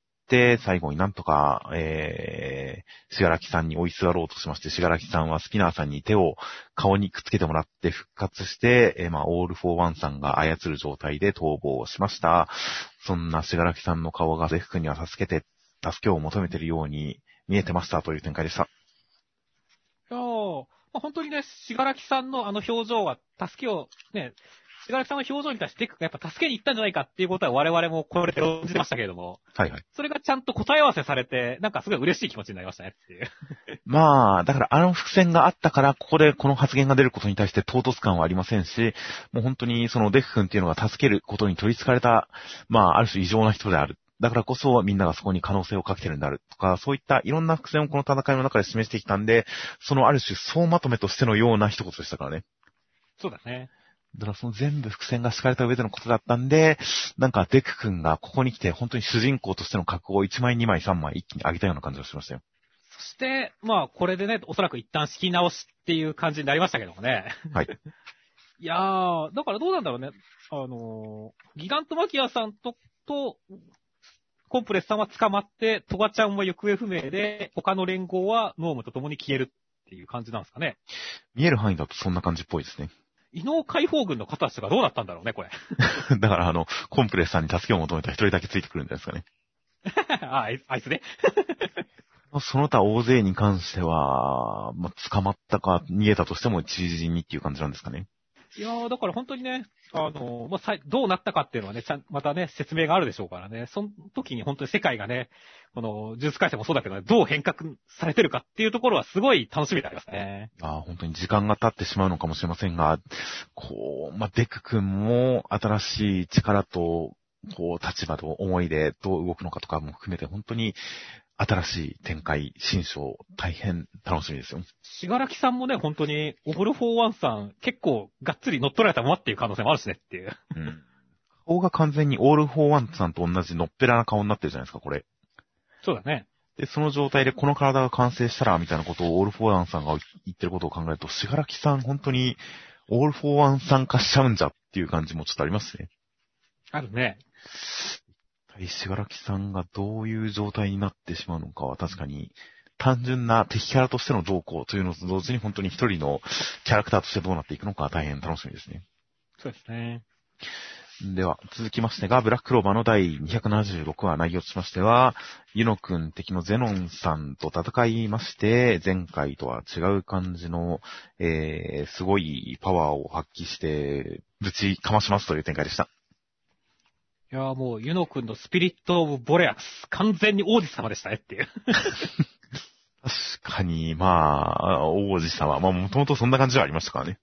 最後になんとか、しがらきさんに追いすがろうとしまして、しがらきさんはスピナーさんに手を顔にくっつけてもらって復活して、オール・フォー・ワンさんが操る状態で逃亡しました。そんなしがらきさんの顔がデク君には助けを求めているように見えてましたという展開でした。 いやー、本当にね、しがらきさんのあの表情は、助けを、ね、しがらきさんの表情に対してデクがやっぱ助けに行ったんじゃないかっていうことは我々もこれで論じてましたけれども。 はいはい。 それがちゃんと答え合わせされて、なんかすごい嬉しい気持ちになりましたねっていう。 まあ、だからあの伏線があったから、ここでこの発言が出ることに対して唐突感はありませんし、もう本当にそのデク君っていうのが助けることに取り憑かれた、ある種異常な人である。だからこそみんながそこに可能性をかけてるんだるとか、そういったいろんな伏線をこの戦いの中で示してきたんで、そのある種総まとめとしてのような一言でしたからね。 そうだね。 だからその全部伏線が敷かれた上でのことだったんで、なんかデク君がここに来て本当に主人公としての格好を1枚2枚3枚一気に上げたような感じがしましたよ。 そして、これでね、おそらく一旦仕切り直しっていう感じになりましたけどもね。 はい。 いやー、だからどうなんだろうね。ギガントマキアさんと、コンプレスさんは捕まって、トガちゃんは行方不明で、他の連合はノームと共に消えるっていう感じなんですかね。 見える範囲だとそんな感じっぽいですね。 異能解放軍の方たちがどうなったんだろうね、これ。 だからコンプレスさんに助けを求めた一人だけついてくるんじゃないですかね。 あいつね。 その他大勢に関しては、捕まったか逃げたとしても一時にっていう感じなんですかね。 いやー、だから本当にね、どうなったかっていうのはね、またね、説明があるでしょうからね、その時に本当に世界がね、この、呪術廻戦もそうだけどね、どう変革されてるかっていうところはすごい楽しみでありますね。 本当に時間が経ってしまうのかもしれませんが、デク君も新しい力と、立場と思いでどう動くのかとかも含めて本当に新しい展開、新章、大変楽しみですよ。 しがらきさんもね、本当に、オールフォーワンさん、結構、がっつり乗っ取られたままっていう可能性もあるしねっていう。 うん。顔が完全にオールフォーワンさんと同じのっぺらな顔になってるじゃないですか、これ。 そうだね。 で、その状態でこの体が完成したら、みたいなことをオールフォーワンさんが言ってることを考えると、しがらきさん、本当に、オールフォーワンさん化しちゃうんじゃっていう感じもちょっとありますね。 あるね。 しがらきさんがどういう状態になってしまうのかは確かに単純な敵キャラとしての動向というのと同時に本当に一人のキャラクターとしてどうなっていくのか大変楽しみですね。 そうですね。 では続きましてがブラッククローバーの第276話内容としましてはユノ君敵のゼノンさんと戦いまして前回とは違う感じの、すごいパワーを発揮してぶちかましますという展開でした。 いやーもう、ユノ君のスピリット・オブ・ボレアス、完全に王子様でしたねっていう。 確かに、王子様。もともとそんな感じはありましたからね。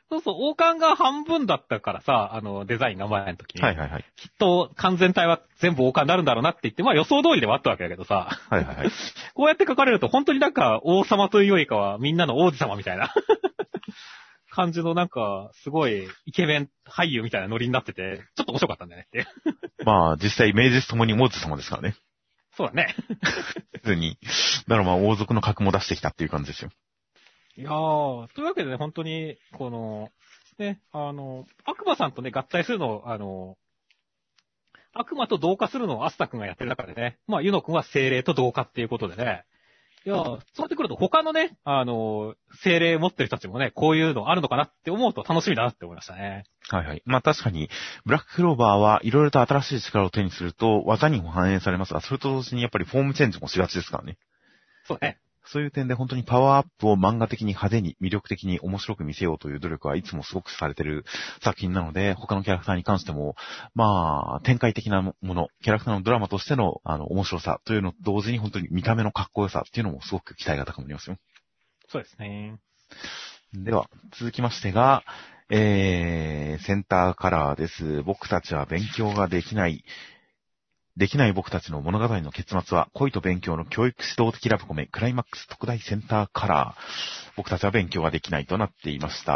そうそう、王冠が半分だったからさ、デザインが前の時に。 はいはいはい。 きっと完全体は全部王冠になるんだろうなって言って、まあ予想通りではあったわけだけどさ。 はいはいはい。 こうやって書かれると本当になんか王様というよりかはみんなの王子様みたいな感じのなんかすごいイケメン俳優みたいなノリになってて、ちょっと面白かったんだよねっていう。 まあ、実際、名実ともに王子様ですからね。 そうだね。 普通に。だからまあ、王族の格も出してきたっていう感じですよ。 いやー、というわけでね、本当に、ね、悪魔さんとね、合体するのを、悪魔と同化するのをアスタ君がやってる中でね、まあ、ユノ君は精霊と同化っていうことでね、いやー、そうなってくると他のね、精霊持ってる人たちもね、こういうのあるのかなって思うと楽しみだなって思いましたね。 はいはい。まあ確かに、ブラッククローバーはいろいろと新しい力を手にすると、技にも反映されますが、それと同時にやっぱりフォームチェンジもしがちですからね。 そうね。 そういう点で本当にパワーアップを漫画的に派手に魅力的に面白く見せようという努力はいつもすごくされている作品なので、他のキャラクターに関しても、まあ、展開的なもの、キャラクターのドラマとしての、面白さというのと同時に本当に見た目のかっこよさっていうのもすごく期待が高まりますよ。 そうですね。 では、続きましてが、センターカラーです。僕たちは勉強ができない僕たちの物語の結末は、恋と勉強の教育指導的ラブコメ、クライマックス特大センターカラー。僕たちは勉強ができないとなっていました。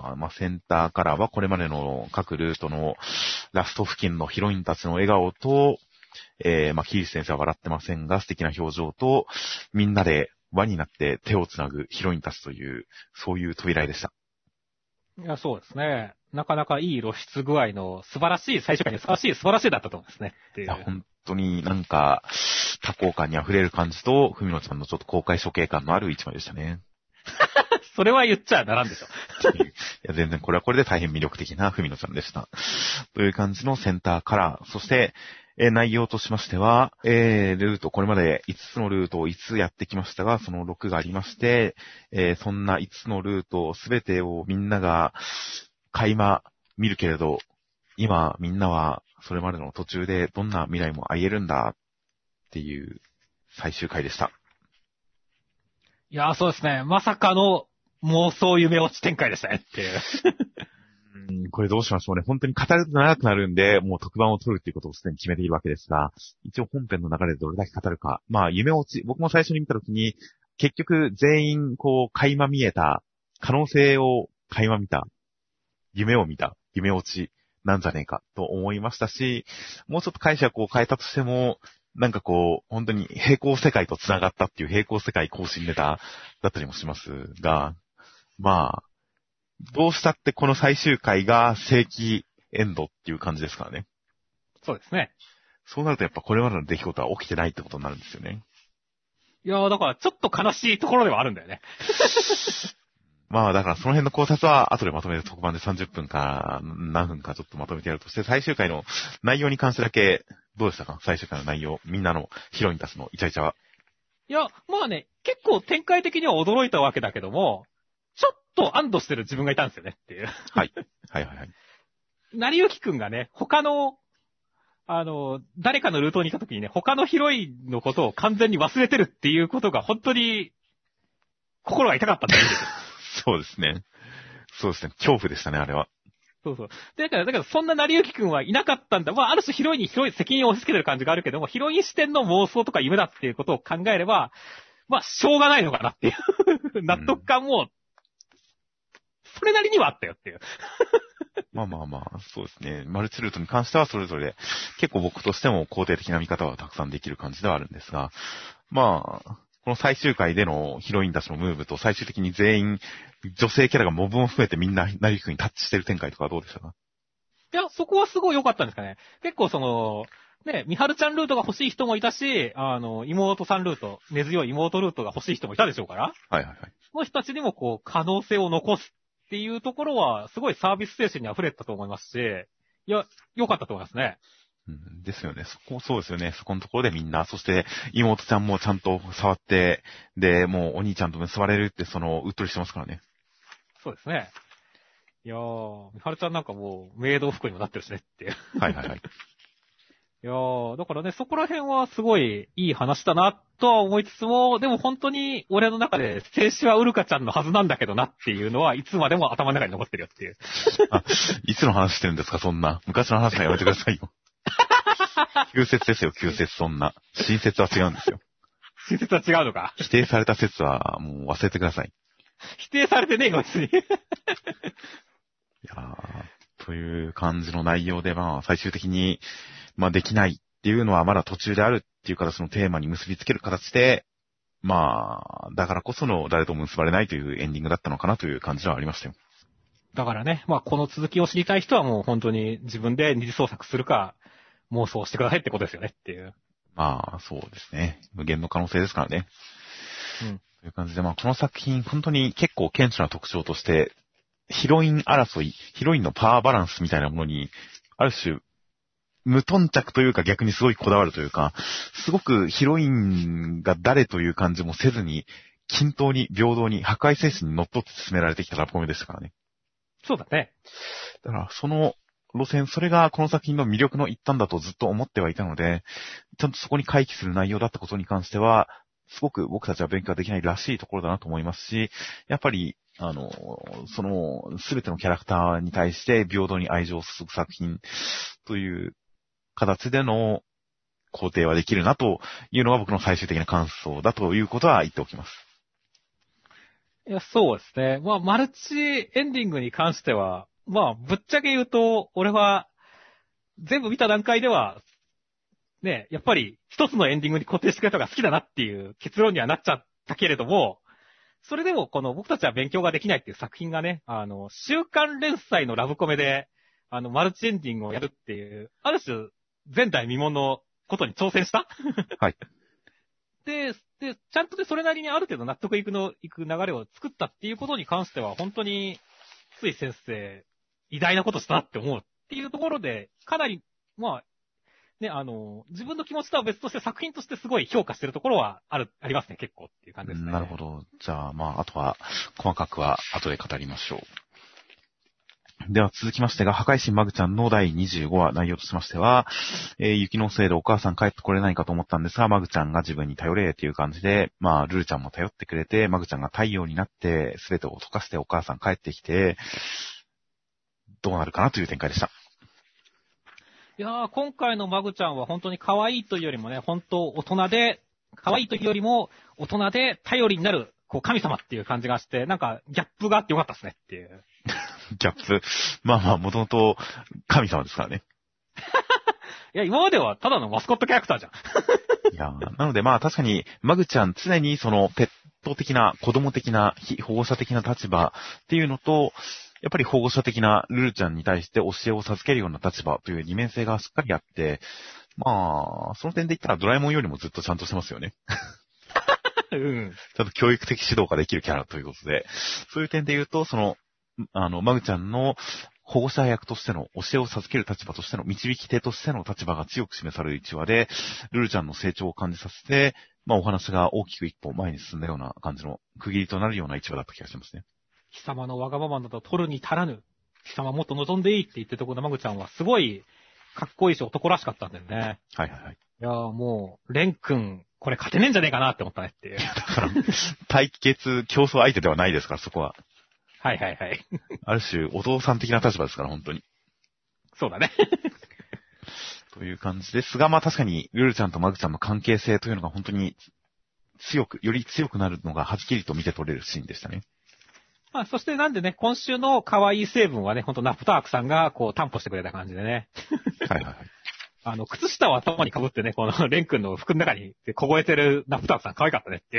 まあ、センターカラーはこれまでの各ルートのラスト付近のヒロインたちの笑顔と、まあ、キリス先生は笑ってませんが、素敵な表情と、みんなで輪になって手をつなぐヒロインたちという、そういう扉絵でした。 いや、そうですね。なかなかいい露出具合の素晴らしい、最終回に素晴らしいだったと思うんですね。 いや、本当になんか、多幸感に溢れる感じと、ふみのちゃんのちょっと公開処刑感のある一枚でしたね。 それは言っちゃならんでしょ。 いや、全然これはこれで大変魅力的なふみのちゃんでした。という感じのセンターカラー。そして、内容としましては、ルート、これまで5つのルートを5つやってきましたが、その6がありまして、そんな5つのルートすべてをみんなが垣間見るけれど、今みんなはそれまでの途中でどんな未来も歩えるんだっていう最終回でした。 いや、そうですね。まさかの妄想夢落ち展開でしたねっていう。 これどうしましょうね。本当に語ると長くなるんで、もう特番を取るっていうことをすでに決めているわけですが、一応本編の流れでどれだけ語るか。まあ、夢落ち、僕も最初に見たときに、結局全員、垣間見えた、可能性を垣間見た、夢を見た、夢落ちなんじゃねえかと思いましたし、もうちょっと解釈を変えたとしても、なんか本当に平行世界と繋がったっていう平行世界更新ネタだったりもしますが、まあ、どうしたってこの最終回が正規エンドっていう感じですからね。 そうですね。 そうなるとやっぱこれまでの出来事は起きてないってことになるんですよね。 いやー、だからちょっと悲しいところではあるんだよね。 まあだからその辺の考察は後でまとめて特番で30分か何分かちょっとまとめてやるとして、最終回の内容に関してだけどうでしたか？最終回の内容、みんなのヒロインたちのイチャイチャは。 いや、まあね、結構展開的には驚いたわけだけども、ちょっと安堵してる自分がいたんですよねっていう。 はい。はいはいはい。 成幸くんがね、他の、誰かのルートにいた時にね、他のヒロインのことを完全に忘れてるっていうことが本当に心が痛かったんだよね。 そうですね。そうですね。恐怖でしたね、あれは。 そうそう。だからそんな成幸くんはいなかったんだ。まあ、ある種ヒロインに責任を押し付けてる感じがあるけども、ヒロイン視点の妄想とか夢だっていうことを考えれば、まあ、しょうがないのかなっていう納得感も、それなりにはあったよっていう。 まあまあまあ、そうですね。マルチルートに関してはそれぞれ結構僕としても肯定的な見方はたくさんできる感じではあるんですが、まあ、この最終回でのヒロインたちのムーブと最終的に全員女性キャラがモブも含めてみんな成りくにタッチしてる展開とかはどうでしたか？ いや、そこはすごい良かったんですかね。結構ね、みはるちゃんルートが欲しい人もいたし、妹さんルート、根強い妹ルートが欲しい人もいたでしょうから。 はいはいはい。 その人たちにも可能性を残すっていうところは、すごいサービス精神に溢れてたと思いますし、いや、良かったと思いますね。 ですよね。そうですよね。そこのところでみんな、そして妹ちゃんもちゃんと触って、で、もうお兄ちゃんと結ばれるって、うっとりしてますからね。 そうですね。いやー、みはるちゃんなんかもう、メイド服にもなってるしねっていう。 はいはいはい。 いいやー、だからね、そこら辺はすごいいい話だなとは思いつつも、でも本当に俺の中で静止はウルカちゃんのはずなんだけどなっていうのはいつまでも頭の中に残ってるよっていう。 あ、いつの話してるんですか、そんな。昔の話はやめてくださいよ。旧説ですよ、旧説、そんな。新説は違うんですよ。 新説は違うのか。 否定された説はもう忘れてください。 否定されてねえよ、別に。 いやという感じの内容で、まあ、最終的に、まあ、できないっていうのはまだ途中であるっていう形のテーマに結びつける形で、まあ、だからこその誰とも結ばれないというエンディングだったのかなという感じはありましたよ。 だからね、まあこの続きを知りたい人はもう本当に自分で二次創作するか妄想してくださいってことですよねっていう。 まあ、そうですね。無限の可能性ですからね。 うん。 という感じで、まあ、この作品、本当に結構顕著な特徴として、ヒロイン争い、ヒロインのパワーバランスみたいなものに、ある種、無頓着というか逆にすごいこだわるというか、すごくヒロインが誰という感じもせずに、均等に、平等に、破壊精神に則って進められてきたラブコメでしたからね。 そうだね。 だから、その路線、それがこの作品の魅力の一端だとずっと思ってはいたので、ちゃんとそこに回帰する内容だったことに関しては、すごく僕たちは勉強できないらしいところだなと思いますし、やっぱり、その、すべてのキャラクターに対して平等に愛情を注ぐ作品という形での肯定はできるなというのが僕の最終的な感想だということは言っておきます。 いや、そうですね。まあマルチエンディングに関しては、まあぶっちゃけ言うと、俺は全部見た段階では、ね、やっぱり一つのエンディングに固定してくれた方が好きだなっていう結論にはなっちゃったけれども、それでもこの僕たちは勉強ができないっていう作品がね、週刊連載のラブコメで、マルチエンディングをやるっていう、ある種、前代未聞のことに挑戦したはい。 で、ちゃんとでそれなりにある程度納得いく流れを作ったっていうことに関しては、本当に、つい先生、偉大なことしたなって思うっていうところで、かなり、まあ、ね、自分の気持ちとは別として作品としてすごい評価してるところはありますね、結構っていう感じですね。 なるほど。じゃあ、まあ、あとは、細かくは後で語りましょう。では続きましてが、破壊神マグちゃんの第25話内容としましては、雪のせいでお母さん帰ってこれないかと思ったんですが、マグちゃんが自分に頼れっていう感じで、まあ、ルルちゃんも頼ってくれて、マグちゃんが太陽になって、すべてを溶かしてお母さん帰ってきて、どうなるかなという展開でした。 いやー、今回のマグちゃんは本当に可愛いというよりもね、本当大人で、可愛いというよりも大人で頼りになる、こう神様っていう感じがして、なんかギャップがあってよかったですねっていう。 ギャップ。まあまあ、もともと神様ですからね。 いや、今まではただのマスコットキャラクターじゃん。 いや、なのでまあ確かに、マグちゃん常にそのペット的な、子供的な、非保護者的な立場っていうのと、やっぱり保護者的なルルちゃんに対して教えを授けるような立場という二面性がしっかりあって、まあ、その点で言ったらドラえもんよりもずっとちゃんとしてますよね。 うん。 ちゃんと教育的指導ができるキャラということで、そういう点で言うと、その、マグちゃんの保護者役としての、教えを授ける立場としての、導き手としての立場が強く示される一話で、ルルちゃんの成長を感じさせて、まあお話が大きく一歩前に進んだような感じの区切りとなるような一話だった気がしますね。 貴様のわがままなど取るに足らぬ。貴様もっと望んでいいって言ってるところのマグちゃんはすごいかっこいいし男らしかったんだよね。 はいはいはい。 いやーもう、レン君、これ勝てねえんじゃねえかなって思ったねっていう。 だから、対決、競争相手ではないですから、そこは。 はいはいはい。 ある種、お父さん的な立場ですから、本当に。 そうだね。 という感じですが、まあ確かに、ルルちゃんとマグちゃんの関係性というのが本当により強くなるのがはっきりと見て取れるシーンでしたね。 まあそしてなんでね、今週の可愛い成分はね、ほんとナプタークさんがこう担保してくれた感じでね。 はいはいはい。 靴下を頭に被ってね、このレン君の服の中に凍えてるナプタークさん可愛かったねっていう。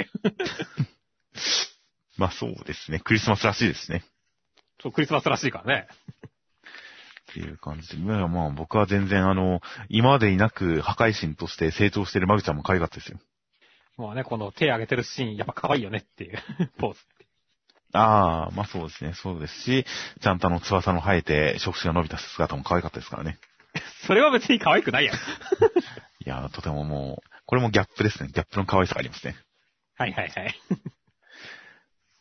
まあそうですね。クリスマスらしいですね。 そう、クリスマスらしいからね。 っていう感じで。まあ僕は全然今までになく破壊神として成長しているマグちゃんも可愛かったですよ。 もうね、この手上げてるシーン、やっぱ可愛いよねっていうポーズ。 ああ、まあそうですね。そうですし、ちゃんと翼の生えて触手が伸びた姿も可愛かったですからね。 それは別に可愛くないやん。 いや、とてももう、これもギャップですね。ギャップの可愛さがありますね。 はいはいはい。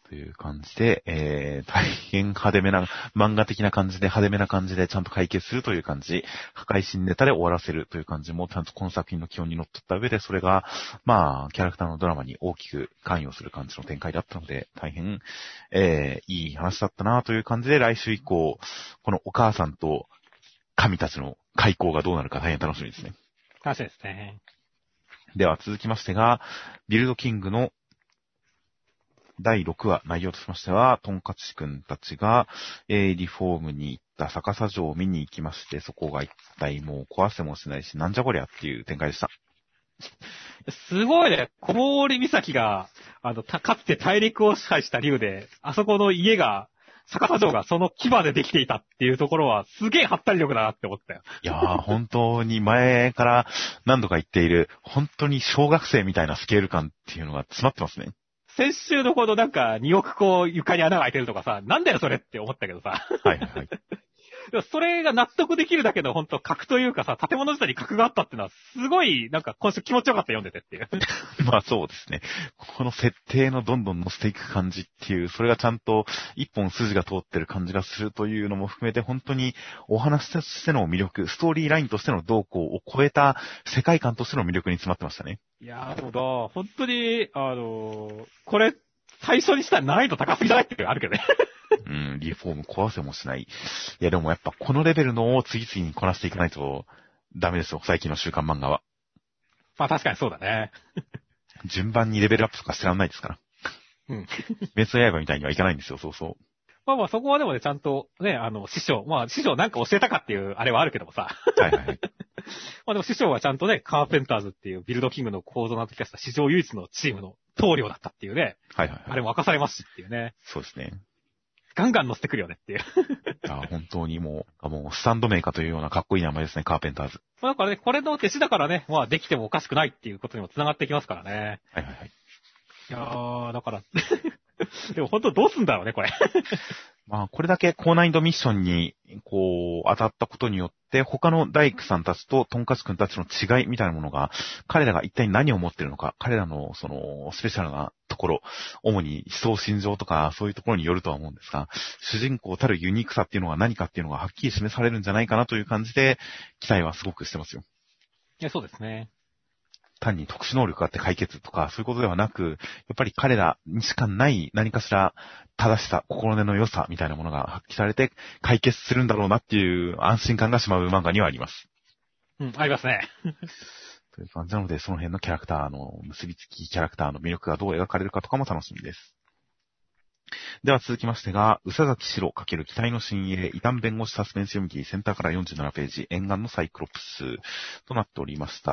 という感じで、大変派手めな、漫画的な感じで派手めな感じでちゃんと解決するという感じ、破壊神ネタで終わらせるという感じも、ちゃんとこの作品の基本にのっとった上で、それが、まあ、キャラクターのドラマに大きく関与する感じの展開だったので、大変、いい話だったなという感じで、来週以降、このお母さんと神たちの開口がどうなるか大変楽しみですね。 楽しみですね。 では続きましてが、ビルドキングの第6話、内容としましては、トンカチくんたちが、リフォームに行った逆さ城を見に行きまして、そこが一体もう壊せもしないし、なんじゃこりゃっていう展開でした。 すごいね。小森岬が、かつて大陸を支配した竜で、あそこの家が、逆さ城がその牙でできていたっていうところは、すげえハったり力だなって思ったよ。 いやー、本当に前から何度か言っている、本当に小学生みたいなスケール感っていうのが詰まってますね。 先週のほどなんか2億個床に穴が開いてるとかさ、なんだよそれって思ったけどさ。 はいはいはい。 でもそれが納得できるだけの本当格というかさ、建物自体に格があったっていうのは、すごいなんか今週気持ちよかった読んでてっていう。 まあそうですね。この設定のどんどん乗せていく感じっていう、それがちゃんと一本筋が通ってる感じがするというのも含めて、本当にお話としての魅力、ストーリーラインとしての動向を超えた世界観としての魅力に詰まってましたね。 いやー、そうだ、本当に、これ、最初にしたら難易度高すぎじゃないっていうのがあるけどね。 うん、リフォーム壊せもしない。いやでもやっぱこのレベルのを次々にこなしていかないとダメですよ、最近の週刊漫画は。 まあ確かにそうだね。 順番にレベルアップとかしてらんないですから。 うん。 メスの刃みたいにはいかないんですよ、そうそう。 まあまあそこはでもね、ちゃんとね、師匠なんか教えたかっていうあれはあるけどもさ。 はいはいはい。 まあでも師匠はちゃんとね、カーペンターズっていうビルドキングの構造な時はした史上唯一のチームの棟梁だったっていうね。 はいはいはい。 あれも明かされますしっていうね。 そうですね。 ガンガン乗せてくるよねっていう。 本当にもうスタンドメーカーというようなかっこいい名前ですね、カーペンターズ。 まあだからね、これの弟子だからね、まあできてもおかしくないっていうことにも繋がってきますからね。 はいはいはい。 いやー、だからでも本当どうすんだろうね、これ。 まあ、これだけ高難易度ミッションに、当たったことによって、他の大工さんたちとトンカツくんたちの違いみたいなものが、彼らが一体何を持っているのか、彼らのスペシャルなところ、主に思想心情とか、そういうところによるとは思うんですが、主人公たるユニークさっていうのが何かっていうのがはっきり示されるんじゃないかなという感じで、期待はすごくしてますよ。 いや、そうですね。 単に特殊能力があって解決とか、そういうことではなく、やっぱり彼らにしかない何かしら正しさ、心根の良さみたいなものが発揮されて解決するんだろうなっていう安心感がしまう漫画にはあります。 うん、ありますね。 という感じなので、その辺のキャラクターの結びつき、キャラクターの魅力がどう描かれるかとかも楽しみです。では続きましてが、宇佐崎史郎×期待の新鋭、異端弁護士サスペンス読み切りセンターから47ページ、沿岸のサイクロプスとなっておりました。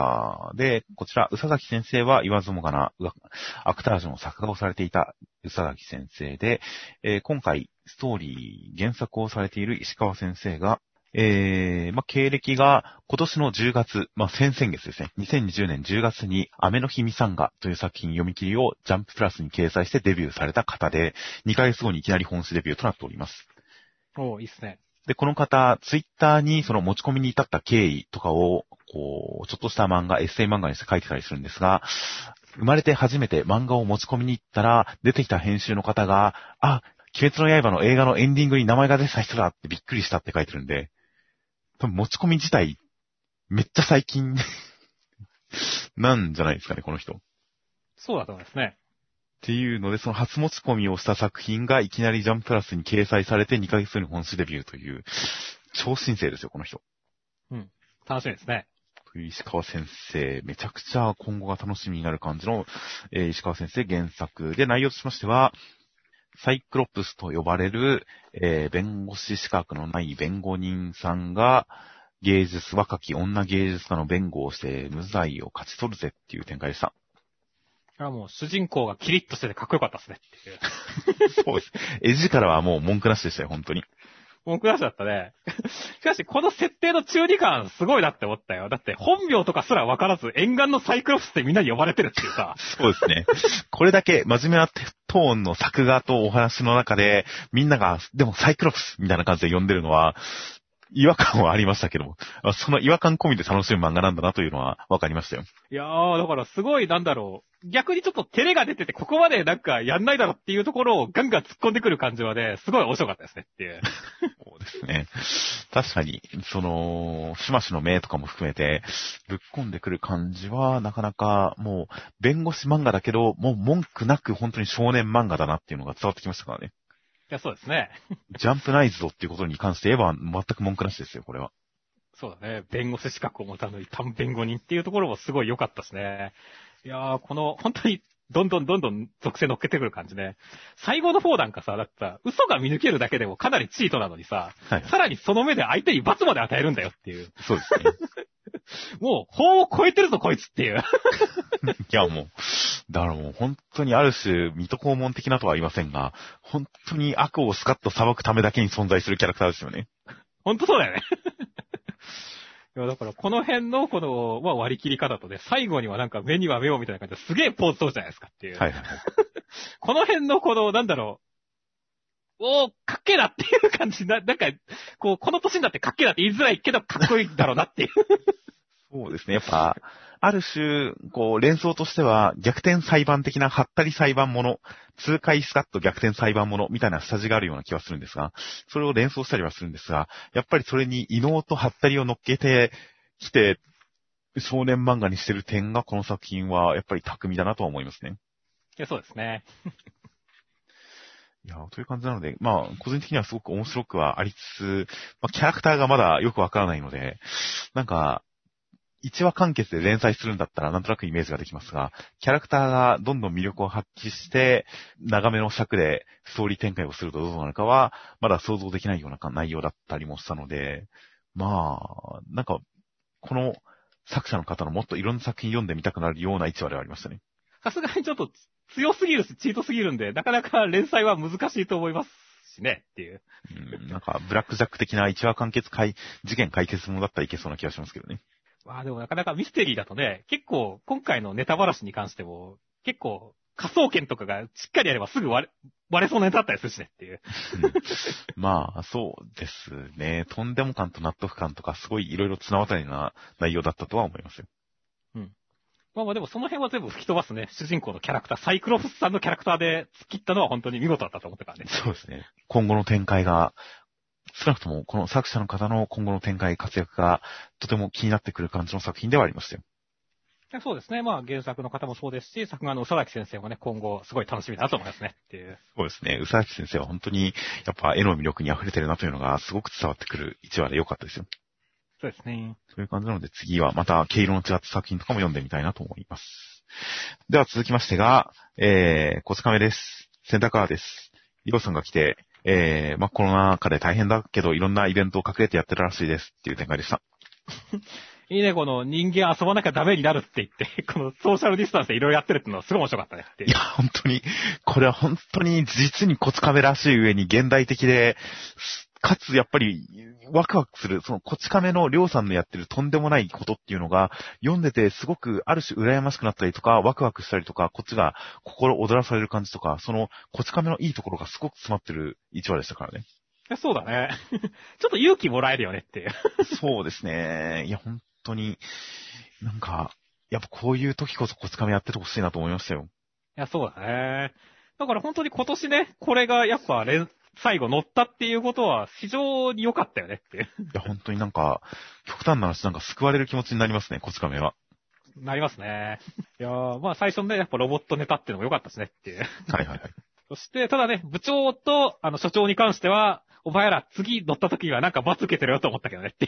で、こちら、宇佐崎先生は言わずもがな、アクタージュの作画をされていた宇佐崎先生で、今回、ストーリー、原作をされている石川先生が、経歴が今年の10月、先々月ですね。2020年10月に、雨の日ミサンガという作品読み切りをジャンププラスに掲載してデビューされた方で、2ヶ月後にいきなり本誌デビューとなっております。 おー、いいっすね。 で、この方、ツイッターにその持ち込みに至った経緯とかを、ちょっとした漫画、エッセイ漫画にして書いてたりするんですが、生まれて初めて漫画を持ち込みに行ったら、出てきた編集の方が、鬼滅の刃の映画のエンディングに名前が出てた人だってびっくりしたって書いてるんで、多分持ち込み自体、めっちゃ最近なんじゃないですかね、この人。 そうだと思いますね。 っていうので、その初持ち込みをした作品がいきなりジャンププラスに掲載されて2ヶ月後に本誌デビューという、超新星ですよ、この人。 うん。楽しみですね。 という石川先生、めちゃくちゃ今後が楽しみになる感じの、石川先生原作で、内容としましては、サイクロプスと呼ばれる、弁護士資格のない弁護人さんが、若き女芸術家の弁護をして無罪を勝ち取るぜっていう展開でした。 もう主人公がキリッとしててかっこよかったですねっていう。 そうです。絵力はもう文句なしでしたよ、本当に。 文句なしだったね。しかし、この設定の中二感すごいなって思ったよ。だって、本名とかすら分からず、沿岸のサイクロプスってみんなに呼ばれてるっていうさ。 そうですね。これだけ真面目なトーンの作画とお話の中で、みんなが、でもサイクロプスみたいな感じで呼んでるのは、 違和感はありましたけども、その違和感込みで楽しむ漫画なんだなというのは分かりましたよ。 いやー、だからすごいなんだろう。逆にちょっと照れが出てて、ここまでなんかやんないだろっていうところをガンガン突っ込んでくる感じはね、すごい面白かったですねっていう。 そうですね。確かに、しましの目とかも含めて、ぶっ込んでくる感じは、なかなかもう、弁護士漫画だけど、もう文句なく本当に少年漫画だなっていうのが伝わってきましたからね。 いや、そうですね。 ジャンプナイズドっていうことに関して言えば、全く文句なしですよ、これは。 そうだね。弁護士資格を持たぬ単弁護人っていうところもすごい良かったですね。いやー、本当に、どんどん属性乗っけてくる感じね。最後の方なんかさ、だってさ、嘘が見抜けるだけでもかなりチートなのにさ、 はい。 さらにその目で相手に罰まで与えるんだよっていう。 そうですね。 もう、法を超えてるぞこいつっていう。 いやもう、だからもう本当にある種、水戸黄門的なとは言いませんが、本当に悪をスカッと裁くためだけに存在するキャラクターですよね。 本当そうだよね。いや、だからこの辺のまあ、割り切り方とね、最後にはなんか目には目をみたいな感じですげえポーズ取るじゃないですかっていう。 はいはい。 この辺のなんだろう、かっけえなっていう感じなんか、この年になってかっけえなって言いづらいけどかっこいいんだろうなっていう。 そうですね。やっぱ、ある種、連想としては、逆転裁判的なハったり裁判もの、痛快スカッと逆転裁判ものみたいな下地があるような気はするんですが、それを連想したりはするんですが、やっぱりそれに異能とハったりを乗っけてきて、少年漫画にしてる点がこの作品はやっぱり巧みだなとは思いますね。 いや、そうですね。 いや、という感じなので、まあ、個人的にはすごく面白くはありつつ、まあ、キャラクターがまだよくわからないので、なんか、1話完結で連載するんだったらなんとなくイメージができますが、キャラクターがどんどん魅力を発揮して、長めの尺でストーリー展開をするとどうなるかは、まだ想像できないような内容だったりもしたので、まあ、なんか、この作者の方のもっといろんな作品読んでみたくなるような1話ではありましたね。 さすがにちょっと強すぎるし、チートすぎるんで、なかなか連載は難しいと思いますしね、っていう。 なんか、ブラックジャック的な1話完結事件解決ものだったらいけそうな気がしますけどね。 まあでもなかなかミステリーだとね、結構今回のネタバラシに関しても、結構科捜研とかがしっかりやればすぐ割れそうなネタだったりするしねっていう。 まあ、そうですね。とんでも感と納得感とかすごいいろいろ綱渡りな内容だったとは思いますよ。 うん。まあでもその辺は全部吹き飛ばすね、主人公のキャラクター、サイクロプスさんのキャラクターで突っ切ったのは本当に見事だったと思ったからね。 そうですね。今後の展開が、少なくともこの作者の方の今後の展開、活躍がとても気になってくる感じの作品ではありましたよ。 そうですね。まあ原作の方もそうですし、作画の宇佐崎先生もね、今後すごい楽しみだなと思いますねっていう。 そうですね。宇佐崎先生は本当にやっぱ絵の魅力に溢れてるなというのがすごく伝わってくる1話で良かったですよ。 そうですね。 そういう感じなので次はまた毛色の違った作品とかも読んでみたいなと思います。では続きましてが、こち亀です。センターカラーです。リオさんが来て、まあ、コロナ禍で大変だけどいろんなイベントを隠れてやってるらしいですっていう展開でした。 いいね、この人間遊ばなきゃダメになるって言って、このソーシャルディスタンスでいろいろやってるっていうのはすごい面白かったねっていう。 いや、本当に、これは本当に実にコツカメらしい上に現代的で、かつやっぱりワクワクする、そのコチカメのりょうさんのやってるとんでもないことっていうのが、読んでてすごくある種羨ましくなったりとか、ワクワクしたりとか、こっちが心躍らされる感じとか、そのコチカメのいいところがすごく詰まってる一話でしたからね。 そうだね。ちょっと勇気もらえるよねっていう。 そうですね。いや、本当に、なんか、やっぱこういう時こそコツカメやっててほしいなと思いましたよ。 いや、そうだね。だから本当に今年ね、これがやっぱ最後乗ったっていうことは非常に良かったよねっていう。 いや、本当になんか、極端な話なんか救われる気持ちになりますね、コツカメは。 なりますね。いやー、まあ最初のね、やっぱロボットネタっていうのも良かったしねっていう。 はいはいはい。 そして、ただね、部長と、所長に関しては、お前ら次乗った時にはなんか罰受けてるよと思ったけどねっていう。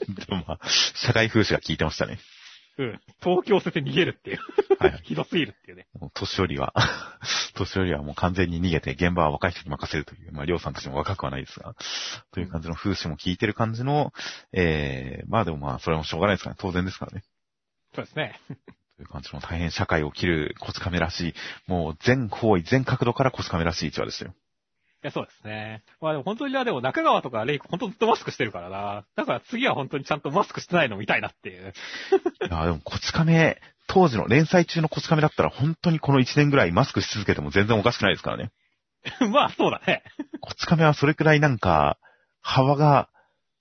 でもまあ、社会風刺が効いてましたね。 うん。東京捨てて逃げるっていう。 はいはい。 ひどすぎるっていうね。 もう年寄りはもう完全に逃げて現場は若い人に任せるという、まあ、りょうさんたちも若くはないですが、という感じの風刺も効いてる感じの、まあでもまあ、それもしょうがないですからね。当然ですからね。 そうですね。 という感じの大変社会を切るコツカメらしい、もう全方位、全角度からコツカメらしい一話でしたよ。 いや、そうですね。まあでも本当にでも中川とかレイク本当ずっとマスクしてるからな。だから次は本当にちゃんとマスクしてないの見たいなっていう。 いや、でもコツカメ、当時の連載中のコツカメだったら本当にこの1年ぐらいマスクし続けても全然おかしくないですからね。 まあそうだね。 コツカメはそれくらいなんか、幅が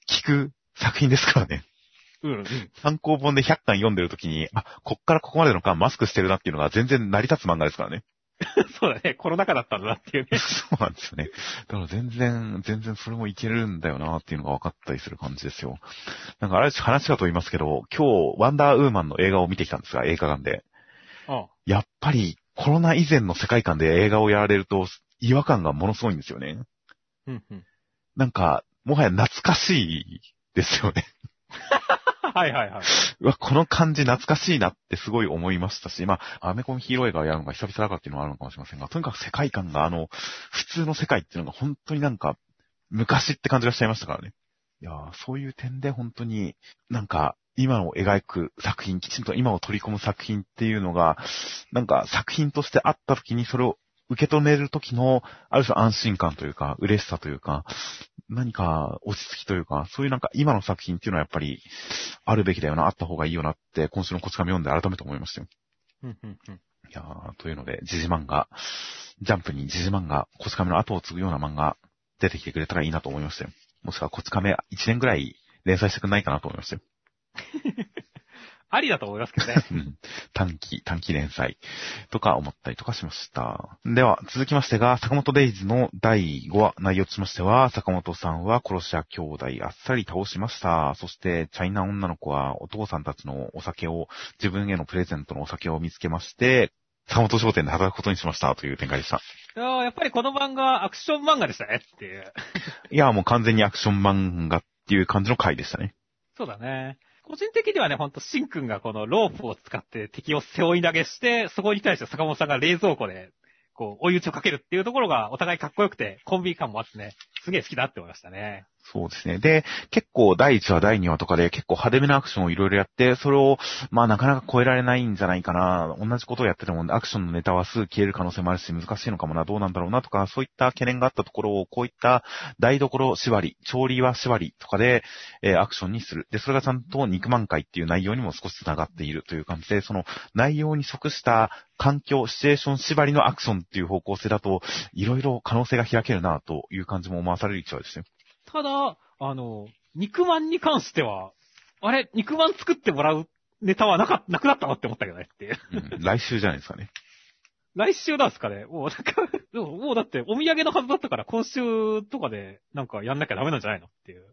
聞く作品ですからね。 うん。 参考本で100巻読んでるときに、こっからここまでの巻マスクしてるなっていうのが全然成り立つ漫画ですからね。 そうだね。コロナ禍だったんだなっていうね。 そうなんですよね。だから全然それもいけるんだよなっていうのが分かったりする感じですよ。なんかあれ話かと言いますけど、今日ワンダーウーマンの映画を見てきたんですが、映画館で。やっぱりコロナ以前の世界観で映画をやられると違和感がものすごいんですよね。なんか、もはや懐かしいですよね。 はい。 この感じ懐かしいなってすごい思いましたし、アメコミヒーロー映画をやるのが久々だからっていうのはあるのかもしれませんが、とにかく世界観が普通の世界っていうのが本当になんか、昔って感じがしちゃいましたからね。いやー、そういう点で本当になんか、今を描く作品、きちんと今を取り込む作品っていうのが、なんか作品としてあった時にそれを受け止める時の、ある種安心感というか、嬉しさというか、何か落ち着きというか、そういうなんか今の作品っていうのはやっぱりあるべきだよな、あった方がいいよなって、今週のこち亀読んで改めて思いましたよ。いやー、というので、ジャンプに時事漫画、こち亀の後を継ぐような漫画出てきてくれたらいいなと思いましたよ。もしくはこち亀1年ぐらい連載してくれないかなと思いましたよ。 ありだと思いますけどね。 短期連載とか思ったりとかしました。では、続きましてが、坂本デイズの第5話、内容としましては、坂本さんは殺し屋兄弟あっさり倒しました。そして、チャイナ女の子はお父さんたちのお酒を、自分へのプレゼントのお酒を見つけまして、坂本商店で働くことにしましたという展開でした。 やっぱりこの漫画はアクション漫画でしたねっていう。 いや、もう完全にアクション漫画っていう感じの回でしたね。 そうだね。個人的にはね、ほんと、シンくんがこのロープを使って敵を背負い投げして、そこに対して坂本さんが冷蔵庫で、追い打ちをかけるっていうところがお互いかっこよくて、コンビ感もあってね、すげえ好きだって思いましたね。 そうですね。で、結構第1話、第2話とかで結構派手めなアクションをいろいろやって、それを、なかなか超えられないんじゃないかな。同じことをやってても、アクションのネタはすぐ消える可能性もあるし、難しいのかもな、どうなんだろうなとか、そういった懸念があったところを、こういった台所縛り、調理場縛りとかで、アクションにする。で、それがちゃんと肉満開っていう内容にも少し繋がっているという感じで、その内容に即した環境、シチュエーション縛りのアクションっていう方向性だと、いろいろ可能性が開けるな、という感じも思わされる一話ですね。 ただ、肉まんに関しては、肉まん作ってもらうネタはなくなったのって思ったけどねっていう。 来週じゃないですかね。 来週なんですかね。もうだってお土産のはずだったから今週とかでなんかやんなきゃダメなんじゃないのっていう。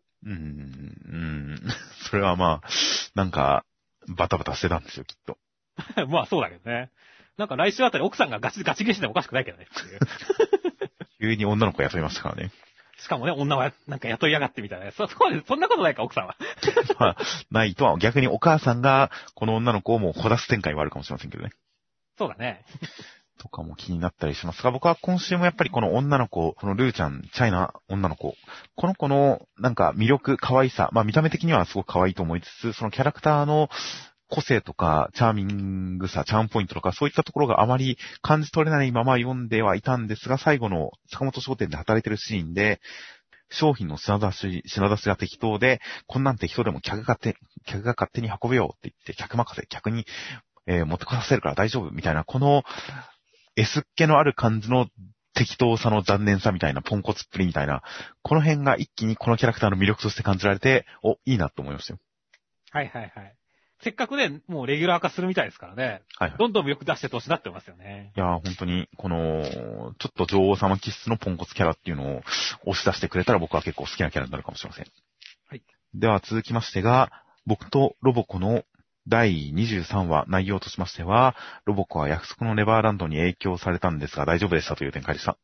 それはなんか、バタバタしてたんですよ、きっと。 まあそうだけどね。なんか来週あたり奥さんがガチ消しでもおかしくないけどねっていう。 急に女の子雇いましたからね。 しかもね、女はなんか雇いやがってみたいな。そんなことないか、奥さんは。 ないとは、逆にお母さんが、この女の子をもうほだす展開はあるかもしれませんけどね。 そうだね。 とかも気になったりしますが、僕は今週もやっぱりこの女の子、このルーちゃん、チャイナ女の子、この子のなんか魅力、可愛さ、見た目的にはすごく可愛いと思いつつ、そのキャラクターの個性とか、チャーミングさ、チャームポイントとか、そういったところがあまり感じ取れないまま読んではいたんですが、最後の坂本商店で働いてるシーンで、商品の品出しが適当で、こんなん適当でも客が勝手に運べようって言って、客任せ、客に、持ってこさせるから大丈夫みたいな、この S っ気のある感じの適当さの残念さみたいな、ポンコツっぷりみたいな、この辺が一気にこのキャラクターの魅力として感じられて、いいなと思いましたよ。 はい。せっかくね、もうレギュラー化するみたいですからね。 はい。 どんどん魅力出してほしいなってますよね。 いやー、本当に、この、ちょっと女王様気質のポンコツキャラっていうのを押し出してくれたら僕は結構好きなキャラになるかもしれません。 はい。 では続きましてが、僕とロボコの第23話、内容としましては、ロボコは約束のネバーランドに影響されたんですが大丈夫でしたという展開でした。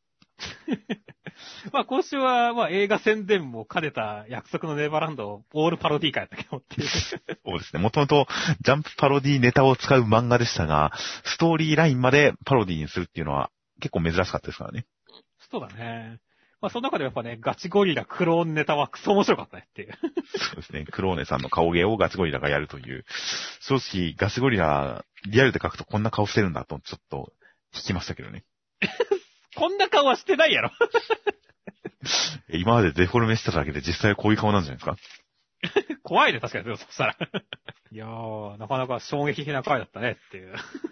今週は、映画宣伝も兼ねた約束のネバーランド、オールパロディー会やったけどっていう。 そうですね。もともとジャンプパロディネタを使う漫画でしたが、ストーリーラインまでパロディにするっていうのは結構珍しかったですからね。 そうだね。その中でやっぱね、ガチゴリラクローンネタはクソ面白かったねっていう。 そうですね。クローネさんの顔芸をガチゴリラがやるという。正直、ガチゴリラ、リアルで描くとこんな顔してるんだと、ちょっと、引きましたけどね。 こんな顔はしてないやろ。 今までデフォルメしてただけで実際はこういう顔なんじゃないですか。 怖いね、確かに、そしたら。いやー、なかなか衝撃的な回だったねっていう。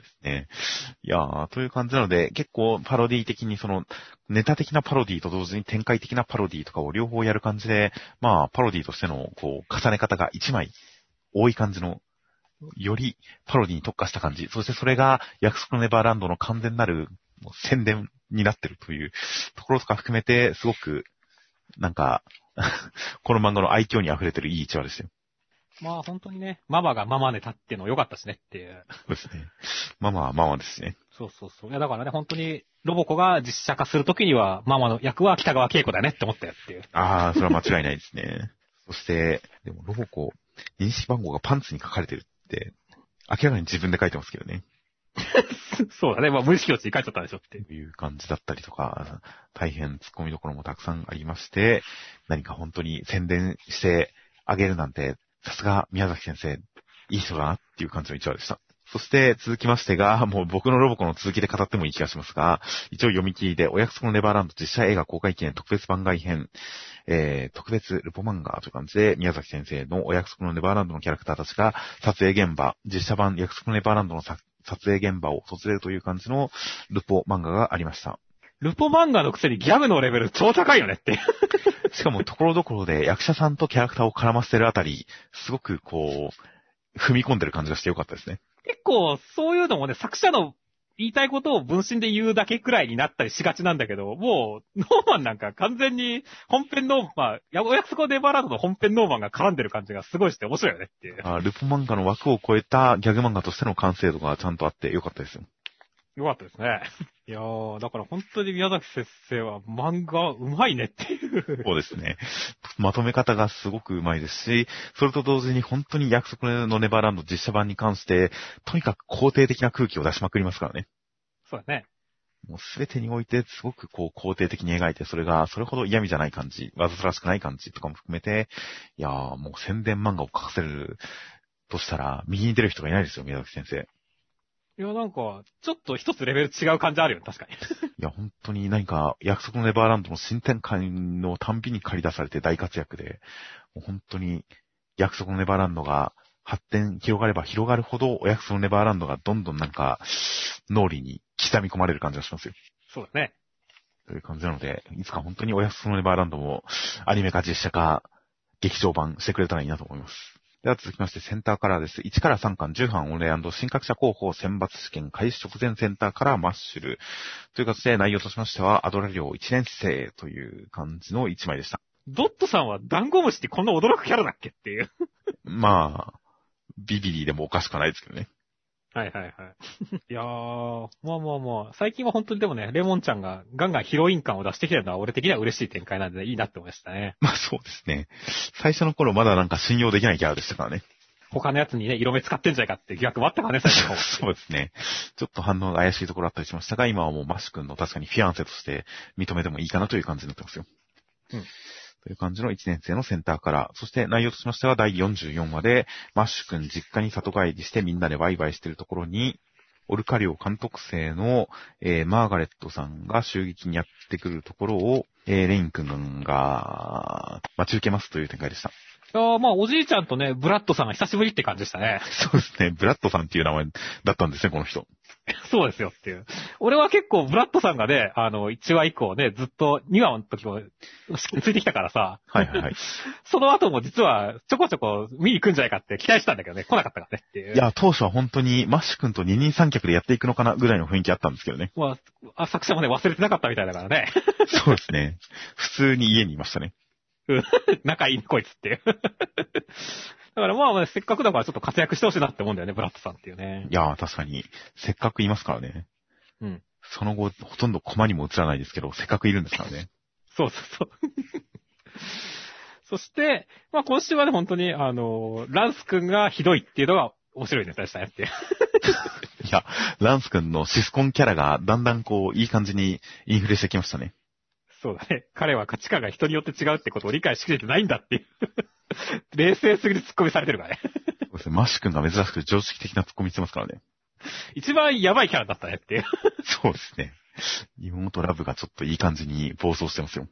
ですね。いやー、という感じなので、結構パロディ的にネタ的なパロディと同時に展開的なパロディとかを両方やる感じで、まあ、パロディとしての、重ね方が一枚多い感じの、よりパロディに特化した感じ。そしてそれが約束のネバーランドの完全なる宣伝になってるというところとか含めて、すごく、なんか、この漫画の愛嬌に溢れてるいい一話ですよ。 まあ本当にね、ママがママネタっていうの良かったしねっていう。 そうですね。ママはママですね。 そうそうそう。いやだからね、本当にロボコが実写化するときには、ママの役は北川景子だねって思ったよっていう。 ああ、それは間違いないですね。そして、でもロボコ、認識番号がパンツに書かれてるって、明らかに自分で書いてますけどね。 そうだね。まあ無意識のうちに書いちゃったでしょっていう感じだったりとか、大変突っ込みどころもたくさんありまして、何か本当に宣伝してあげるなんて、さすが宮崎先生、いい人だなっていう感じの一話でした。そして続きましてが、もう僕のロボコの続きで語ってもいい気がしますが、一応読み切りで、お約束のネバーランド実写映画公開記念特別番外編、特別ルポ漫画という感じで、宮崎先生のお約束のネバーランドのキャラクターたちが撮影現場、実写版約束のネバーランドの撮影現場を訪れるという感じのルポ漫画がありました。 ルポ漫画のくせにギャグのレベル超高いよねって。 しかもところどころで役者さんとキャラクターを絡ませてるあたり、すごく踏み込んでる感じがしてよかったですね。 結構、そういうのもね、作者の言いたいことを分身で言うだけくらいになったりしがちなんだけど、もう、ノーマンなんか完全に本編ノーマン、お約束のネバーランドの本編ノーマンが絡んでる感じがすごいして面白いよねっていう。 ルポ漫画の枠を超えたギャグ漫画としての完成度がちゃんとあってよかったですよ。 よかったですね。いやー、だから本当に宮崎先生は漫画うまいねっていう。 そうですね。まとめ方がすごくうまいですし、それと同時に本当に約束のネバーランド実写版に関して、とにかく肯定的な空気を出しまくりますからね。 そうだね。 もうすべてにおいてすごく肯定的に描いて、それがそれほど嫌味じゃない感じ、わざとらしくない感じとかも含めて、いやーもう宣伝漫画を書かせるとしたら、右に出る人がいないですよ、宮崎先生。 いや、なんか、ちょっと一つレベル違う感じあるよね、確かに。 いや、本当に何か、約束のネバーランドの新展開のたんびに駆り出されて大活躍で、もう本当に、約束のネバーランドが広がれば広がるほど、お約束のネバーランドがどんどん脳裏に刻み込まれる感じがしますよ。 そうだね。 という感じなので、いつか本当にお約束のネバーランドも、アニメ化実写化、劇場版してくれたらいいなと思います。では続きましてセンターカラーです。1から3巻10版オンレイ&新格者候補選抜試験開始直前センターカラーマッシュル。という形で内容としましては、アドラリオ1年生という感じの1枚でした。 ドットさんはダンゴムシってこんな驚くキャラだっけっていう。 まあ、ビビリでもおかしくないですけどね。 はいはいはい。いやー、まあ、最近は本当にでもね、レモンちゃんがガンガンヒロイン感を出してきてるのは俺的には嬉しい展開なんで、いいなって思いましたね。 まあそうですね。最初の頃まだ信用できないキャラでしたからね。 他のやつにね、色目使ってんじゃないかって疑惑もあったからね、最初の方。 そうですね。ちょっと反応が怪しいところあったりしましたが、今はもうマッシュ君の確かにフィアンセとして認めてもいいかなという感じになってますよ。 うん。 という感じの1年生のセンターカラー。そして内容としましては第44話で、マッシュ君実家に里帰りしてみんなでワイワイしているところに、オルカリオ監督生の、マーガレットさんが襲撃にやってくるところを、レイン君が待ち受けますという展開でした。 いやー、まあおじいちゃんとね、ブラッドさんが久しぶりって感じでしたね。 そうですね。ブラッドさんっていう名前だったんですね、この人。 そうですよっていう。俺は結構ブラッドさんがね、1話以降ね、ずっと2話の時もついてきたからさ。 はいはいはい。 その後も実はちょこちょこ見に来んじゃないかって期待したんだけどね、来なかったからねっていう。 いや、当初は本当にマッシュ君と二人三脚でやっていくのかなぐらいの雰囲気あったんですけどね。 まあ、作者もね、忘れてなかったみたいだからね。 そうですね。普通に家にいましたね。 仲いいこいつっていう。だからまあ、せっかくだからちょっと活躍してほしいなって思うんだよね、ブラッドさんっていうね。 いや、確かに、せっかくいますからね。 うん。 その後、ほとんどコマにも映らないですけど、せっかくいるんですからね。 そう。そして、まあ今週はね、本当に、ランス君がひどいっていうのが面白いネタでしたねっていう。 いや、ランス君のシスコンキャラがだんだんいい感じにインフレしてきましたね。 そうだね。彼は価値観が人によって違うってことを理解しきれてないんだっていう。冷静すぎるツッコミされてるからね。 そうですね。マッシュ君が珍しく常識的なツッコミしてますからね。 一番やばいキャラだったねっていう。 そうですね。妹ラブがちょっといい感じに暴走してますよ。 い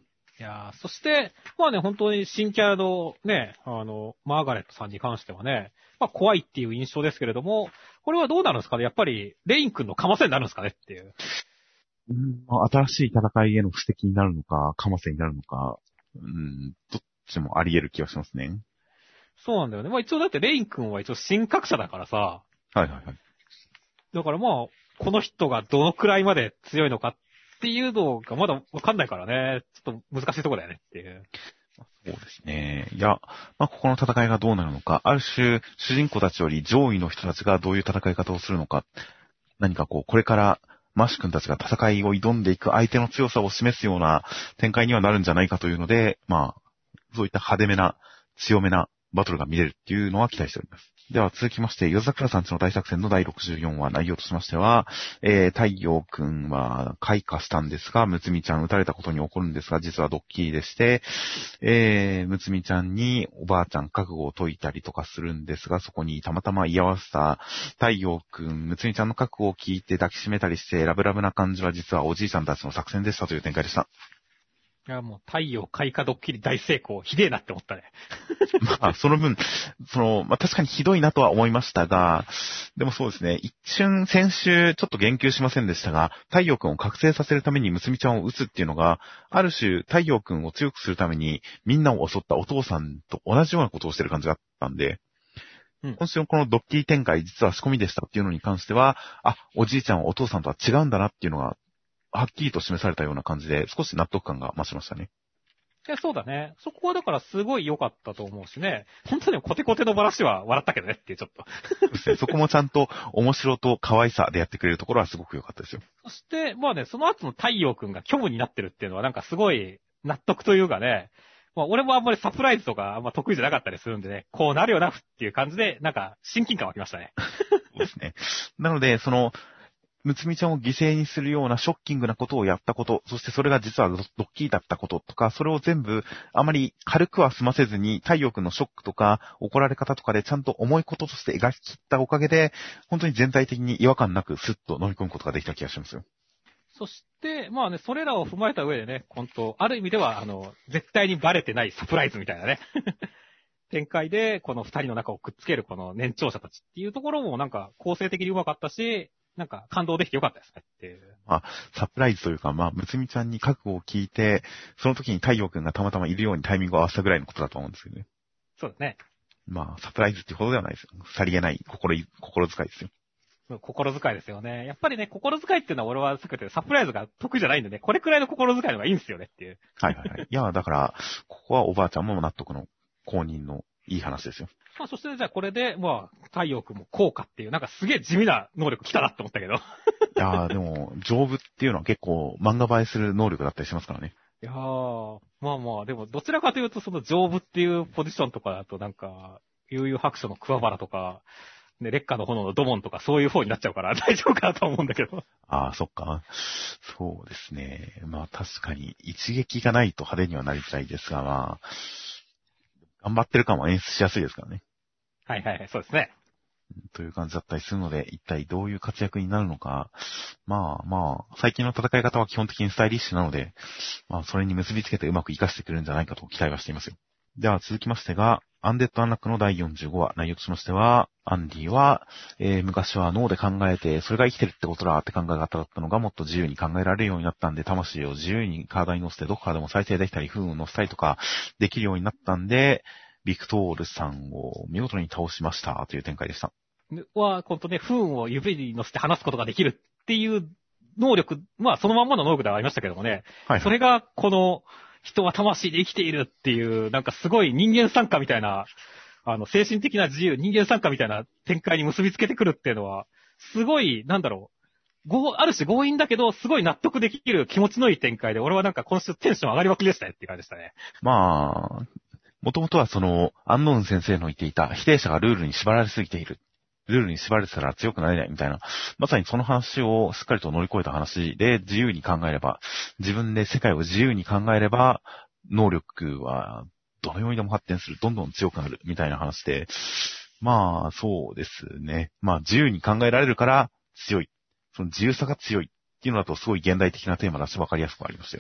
やー、そして、まあね、本当に新キャラのね、マーガレットさんに関してはね、まあ怖いっていう印象ですけれども、これはどうなるんですかね？やっぱり、レイン君のかませになるんですかねっていう。 まあ新しい戦いへの布石になるのか、かませになるのか、どっちもあり得る気がしますね。 そうなんだよね。まあ一応だってレイン君は一応神格者だからさ、 はいはいはい。 だからまあ、この人がどのくらいまで強いのかっていうのがまだわかんないからね、ちょっと難しいところだよねっていう。 そうですね。いや、まあ、ここの戦いがどうなるのか、ある種、主人公たちより上位の人たちがどういう戦い方をするのか、何かこれから、マッシュ君たちが戦いを挑んでいく相手の強さを示すような展開にはなるんじゃないかというので、まあ、そういった派手めな、強めなバトルが見れるっていうのは期待しております。では続きまして、夜桜さんちの大作戦の第64話内容としましては、太陽くんは開花したんですが、むつみちゃん撃たれたことに起こるんですが、実はドッキリでして、むつみちゃんにおばあちゃん覚悟を解いたりとかするんですが、そこにたまたま居合わせた太陽くん、むつみちゃんの覚悟を聞いて抱きしめたりして、ラブラブな感じは実はおじいちゃんたちの作戦でしたという展開でした。 いや、もう太陽開花ドッキリ大成功。ひでえなって思ったね。 まあ、その分、まあ確かにひどいなとは思いましたが、でもそうですね、一瞬先週ちょっと言及しませんでしたが、太陽くんを覚醒させるためにむつみちゃんを撃つっていうのが、ある種太陽くんを強くするためにみんなを襲ったお父さんと同じようなことをしてる感じがあったんで、今週のこのドッキリ展開実は仕込みでしたっていうのに関しては、おじいちゃんはお父さんとは違うんだなっていうのが、はっきりと示されたような感じで、少し納得感が増しましたね。 いや、そうだね。そこはだからすごい良かったと思うしね。本当にコテコテの話は笑ったけどねっていうちょっと。 そうですね。そこもちゃんと面白と可愛さでやってくれるところはすごく良かったですよ。 そして、まあね、その後の太陽くんが虚無になってるっていうのはなんかすごい納得というかね。まあ俺もあんまりサプライズとかあんま得意じゃなかったりするんでね、こうなるよなっていう感じで、なんか親近感湧きましたね。 そうですね。なので、むつみちゃんを犠牲にするようなショッキングなことをやったこと、そしてそれが実はドッキリだったこととか、それを全部あまり軽くは済ませずに、太陽くんのショックとか怒られ方とかでちゃんと重いこととして描き切ったおかげで、本当に全体的に違和感なくスッと飲み込むことができた気がしますよ。 そして、まあね、それらを踏まえた上でね、本当ある意味では、絶対にバレてないサプライズみたいなね。展開で、この二人の中をくっつけるこの年長者たちっていうところもなんか構成的にうまかったし、なんか感動できてよかったですねっていう。 まあ、サプライズというか、まあ、むつみちゃんに覚悟を聞いて、その時に太陽くんがたまたまいるようにタイミングを合わせたぐらいのことだと思うんですけどね。 そうですね。 まあ、サプライズってほどではないですよ。さりげない心遣いですよ。 心遣いですよね。やっぱりね、心遣いっていうのは俺はさっき言ったようにサプライズが得意じゃないんでね、これくらいの心遣いのがいいんですよねっていう。 はいはいはい。いや、だから、ここはおばあちゃんも納得の公認のいい話ですよ。 まあ、そしてじゃあこれで、まあ、太陽君も効果っていう、なんかすげえ地味な能力来たなって思ったけど。 いやー、でも、丈夫っていうのは結構漫画映えする能力だったりしますからね。 いやー、まあまあ、でもどちらかというとその丈夫っていうポジションとかだとなんか、悠々白書の桑原とか、ね、烈火の炎のドモンとかそういう方になっちゃうから大丈夫かなと思うんだけど。 ああ、そっか。そうですね。まあ確かに一撃がないと派手にはなりたいですが、まあ、頑張ってる感は演出しやすいですからね。 はいはいはい、そうですね。 という感じだったりするので、一体どういう活躍になるのか。まあ、最近の戦い方は基本的にスタイリッシュなので、まあそれに結びつけてうまく活かしてくれるんじゃないかと期待はしていますよ。では続きましてが、アンデッド・アンラックの第45話、内容としましては、アンディは、昔は脳で考えて、それが生きてるってことだって考え方だったのがもっと自由に考えられるようになったんで、魂を自由に体に乗せてどこかでも再生できたり、不運を乗せたりとかできるようになったんで、ビクトールさんを見事に倒しましたという展開でした。 ほんとね、不運を指に乗せて話すことができるっていう能力、まあそのまんまの能力ではありましたけどもね。はいはい、それがこの、人は魂で生きているっていう、なんかすごい人間参加みたいな、精神的な自由、人間参加みたいな展開に結びつけてくるっていうのは、すごい、なんだろう、ある種強引だけど、すごい納得できる気持ちのいい展開で、俺はなんか今週テンション上がりまくりでしたねっていう感じでしたね。 まあ、もともとはアンノーン先生の言っていた、否定者がルールに縛られすぎている。ルールに縛られてたら強くなれないみたいな、まさにその話をしっかりと乗り越えた話で自由に考えれば、自分で世界を自由に考えれば、能力はどのようにでも発展する、どんどん強くなるみたいな話で、まあそうですね。まあ自由に考えられるから強い。その自由さが強いっていうのだとすごい現代的なテーマだし分かりやすくありましたよ。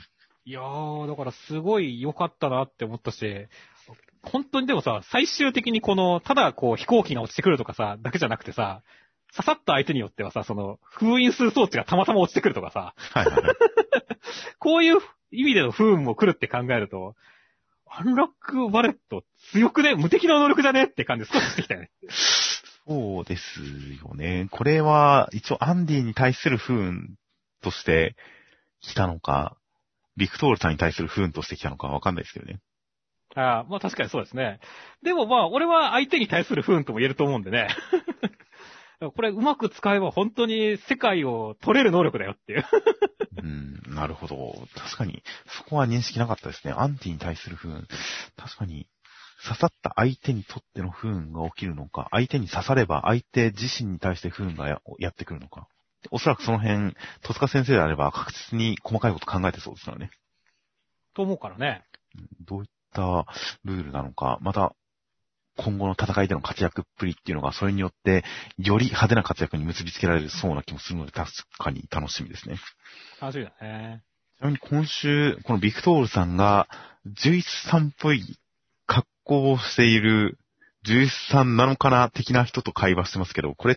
いやー、だからすごい良かったなって思ったし、本当にでもさ、最終的にこの、ただこう飛行機が落ちてくるとかさ、だけじゃなくてさ、刺さった相手によってはさ、その、封印する装置がたまたま落ちてくるとかさ、 はいはいはい。 こういう意味での不運も来るって考えると、アンラックバレット強くね無敵な能力じゃねって感じ少ししてきたよね。 そうですよね。これは、一応アンディに対する不運として来たのか、ビクトールさんに対する不運として来たのかわかんないですけどね。 ああ、まあ確かにそうですね。でもまあ、俺は相手に対する不運とも言えると思うんでね。これうまく使えば本当に世界を取れる能力だよっていう。 なるほど。確かに、そこは認識なかったですね。アンディに対する不運。確かに、刺さった相手にとっての不運が起きるのか、相手に刺されば相手自身に対して不運がやってくるのか。おそらくその辺、戸塚先生であれば確実に細かいこと考えてそうですからね。 と思うからね。 どういったルールなのか、また、今後の戦いでの活躍っぷりっていうのが、それによって、より派手な活躍に結びつけられるそうな気もするので、確かに楽しみですね。 楽しみだね。 ちなみに今週、このビクトールさんが、獣医師さんっぽい格好をしている獣医師さんなのかな的な人と会話してますけど、これって、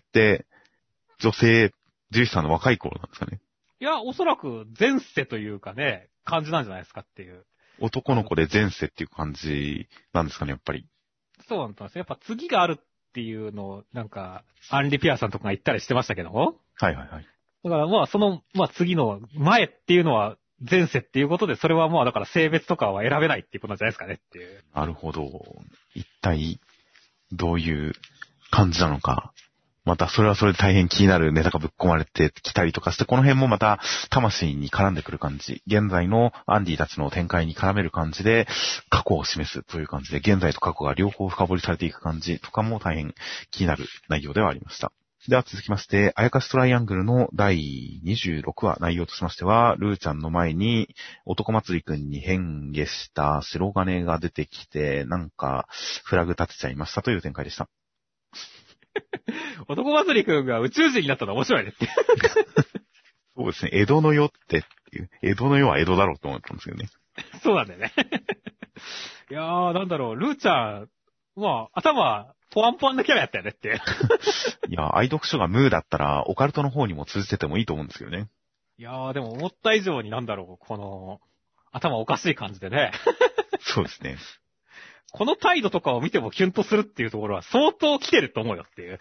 女性、獣医師さんの若い頃なんですかね。 いや、おそらく前世というかね、感じなんじゃないですかっていう。 男の子で前世っていう感じなんですかね、やっぱり。 そうなんですよ。やっぱ次があるっていうのを、なんか、アンリピアさんとかが言ったりしてましたけども。 はいはいはい。 だからまあ、その、まあ次の前っていうのは前世っていうことで、それはまあだから性別とかは選べないっていうことなんじゃないですかねっていう。 なるほど。一体、どういう感じなのか。また、それはそれで大変気になるネタがぶっ込まれてきたりとかして、この辺もまた、魂に絡んでくる感じ。現在のアンディたちの展開に絡める感じで、過去を示すという感じで、現在と過去が両方深掘りされていく感じとかも大変気になる内容ではありました。では続きまして、あやかしトライアングルの第26話内容としましては、ルーちゃんの前に男祭りくんに変化した白金が出てきて、なんかフラグ立てちゃいましたという展開でした。 男祭りくんが宇宙人になったのは面白いねって。 そうですね、江戸の世っていう、江戸の世は江戸だろうと思ったんですけどね。 そうなんだよね。いやー、なんだろう、ルーちゃん、まあ、頭、ポワンポワンなキャラやったよねって。 いや、愛読書がムーだったら、オカルトの方にも通じててもいいと思うんですよね。 いやー、でも思った以上になんだろう、この、頭おかしい感じでね。 そうですね。 この態度とかを見てもキュンとするっていうところは相当来てると思うよっていう。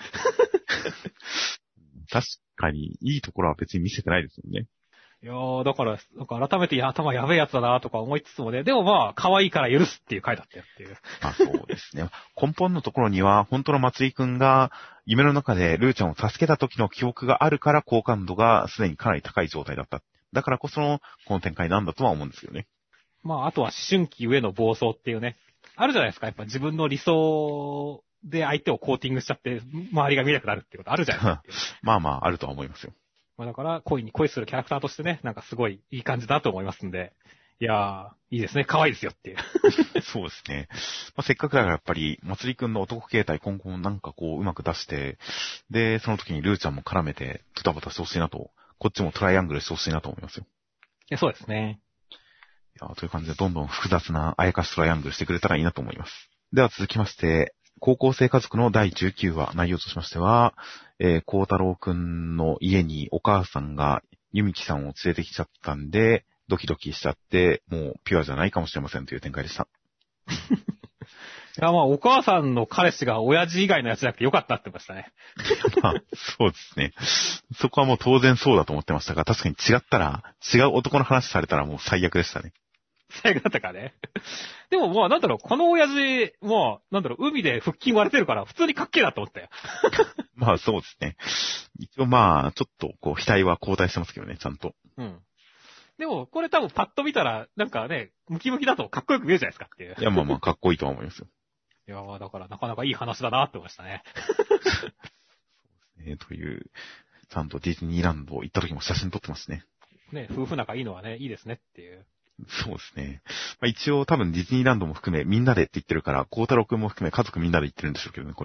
確かに、いいところは別に見せてないですよね。 いやー、だから、なんか改めて頭やべえやつだなとか思いつつもね、でもまあ、可愛いから許すっていう回だったよっていう。 そうですね。根本のところには、本当の松井くんが、夢の中でルーちゃんを助けた時の記憶があるから好感度がすでにかなり高い状態だった。だからこその、この展開なんだとは思うんですよね。 まあ、あとは思春期上の暴走っていうね。あるじゃないですか。やっぱ自分の理想で相手をコーティングしちゃって、周りが見なくなるっていうことあるじゃないですか。 まあまあ、あるとは思いますよ。 まあだから、恋に恋するキャラクターとしてね、なんかすごいいい感じだと思いますんで。いやー、いいですね。可愛いですよっていう。 そうですね。まあ、せっかくだからやっぱり、まつりくんの男形態今後もなんかこう、うまく出して、で、その時にルーちゃんも絡めて、ドタバタしてほしいなと、こっちもトライアングルしてほしいなと思いますよ。 そうですね。 いや、という感じでどんどん複雑なあやかしトライアングルしてくれたらいいなと思います。では続きまして、高校生家族の第19話、内容としましては、孝太郎くんの家にお母さんがゆみきさんを連れてきちゃったんで、ドキドキしちゃって、もうピュアじゃないかもしれませんという展開でした。 いや、まあ、お母さんの彼氏が親父以外のやつじゃなくてよかったって言ってましたね。 まあ、そうですね。そこはもう当然そうだと思ってましたが、確かに違ったら、違う男の話されたらもう最悪でしたね。 最悪だったかね。でもまあ、なんだろう、この親父、もう、なんだろう、海で腹筋割れてるから、普通にかっけえなと思ったよ。 まあそうですね。一応まあ、ちょっとこう、額は交代してますけどね、ちゃんと。 うん。でも、これ多分パッと見たら、なんかね、ムキムキだとかっこよく見えるじゃないですかっていう。 いや、まあまあ、かっこいいとは思いますよ。 いやー、だからなかなかいい話だなって思いましたね。 という、ちゃんとディズニーランド行った時も写真撮ってますね。 ね、夫婦仲いいのはね、いいですねっていう。 そうですね。まあ、一応多分ディズニーランドも含めみんなでって言ってるから、孝太郎くんも含め家族みんなで行ってるんでしょうけどね、これ。